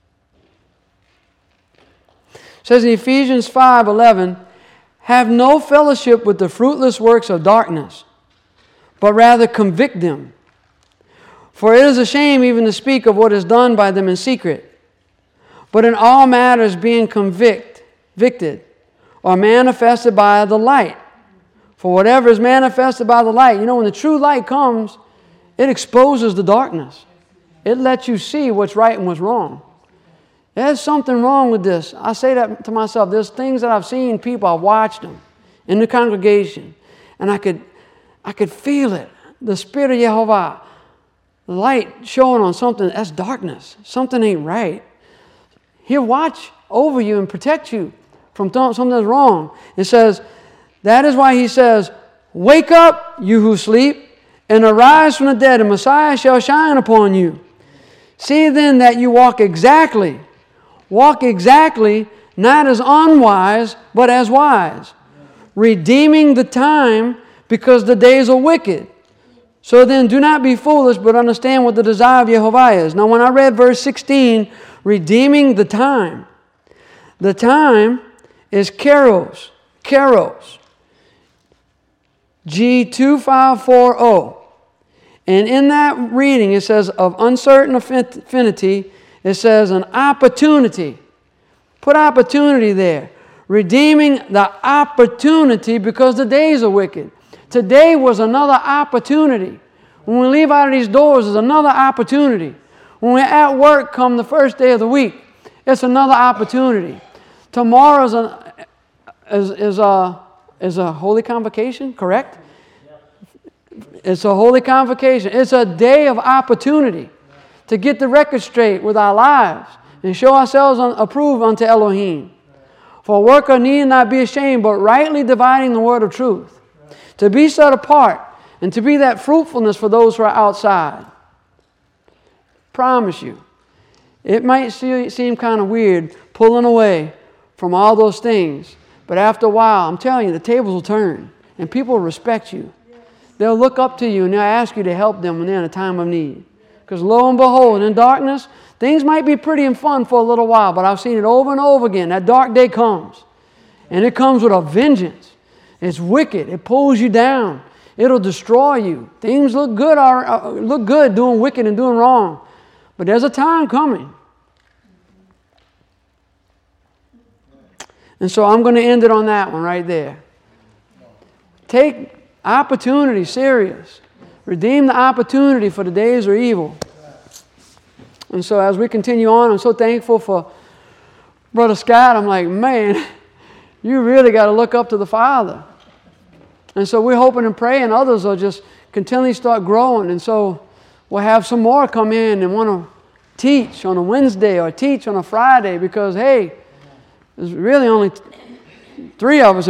It says in Ephesians five eleven, have no fellowship with the fruitless works of darkness, but rather convict them. For it is a shame even to speak of what is done by them in secret. But in all matters being convict, convicted or manifested by the light. For whatever is manifested by the light, you know, when the true light comes, it exposes the darkness. It lets you see what's right and what's wrong. There's something wrong with this. I say that to myself. There's things that I've seen people, I've watched them in the congregation, and I could, I could feel it. The Spirit of Yehovah. The light showing on something, that's darkness. Something ain't right. He'll watch over you and protect you from something that's wrong. It says, that is why he says, wake up, you who sleep, and arise from the dead, and Messiah shall shine upon you. See then that you walk exactly. Walk exactly, not as unwise, but as wise. Redeeming the time, because the days are wicked. So then do not be foolish, but understand what the desire of Yehovah is. Now when I read verse sixteen, redeeming the time. The time is Kairos. Kairos. G two five four zero. And in that reading, it says, of uncertain affinity, it says an opportunity. Put opportunity there. Redeeming the opportunity because the days are wicked. Today was another opportunity. When we leave out of these doors, there's another opportunity. When we're at work come the first day of the week, it's another opportunity. Tomorrow is a, is, is a, is a holy convocation, correct? It's a holy convocation. It's a day of opportunity to get the record straight with our lives and show ourselves approved unto Elohim. For a worker need not be ashamed, but rightly dividing the word of truth. To be set apart and to be that fruitfulness for those who are outside. Promise you, it might see, seem kind of weird pulling away from all those things, but after a while, I'm telling you, the tables will turn and people will respect you. They'll look up to you and they'll ask you to help them when they're in a time of need. Because lo and behold, in darkness, things might be pretty and fun for a little while, but I've seen it over and over again. That dark day comes, and it comes with a vengeance. It's wicked. It pulls you down. It'll destroy you. Things look good, are, look good doing wicked and doing wrong, but there's a time coming. And so I'm going to end it on that one right there. Take opportunity serious. Redeem the opportunity, for the days are evil. And so as we continue on, I'm so thankful for Brother Scott. I'm like, man, you really got to look up to the Father. And so we're hoping and praying others will just continually start growing. And so we'll have some more come in and want to teach on a Wednesday or teach on a Friday because, hey, there's really only three of us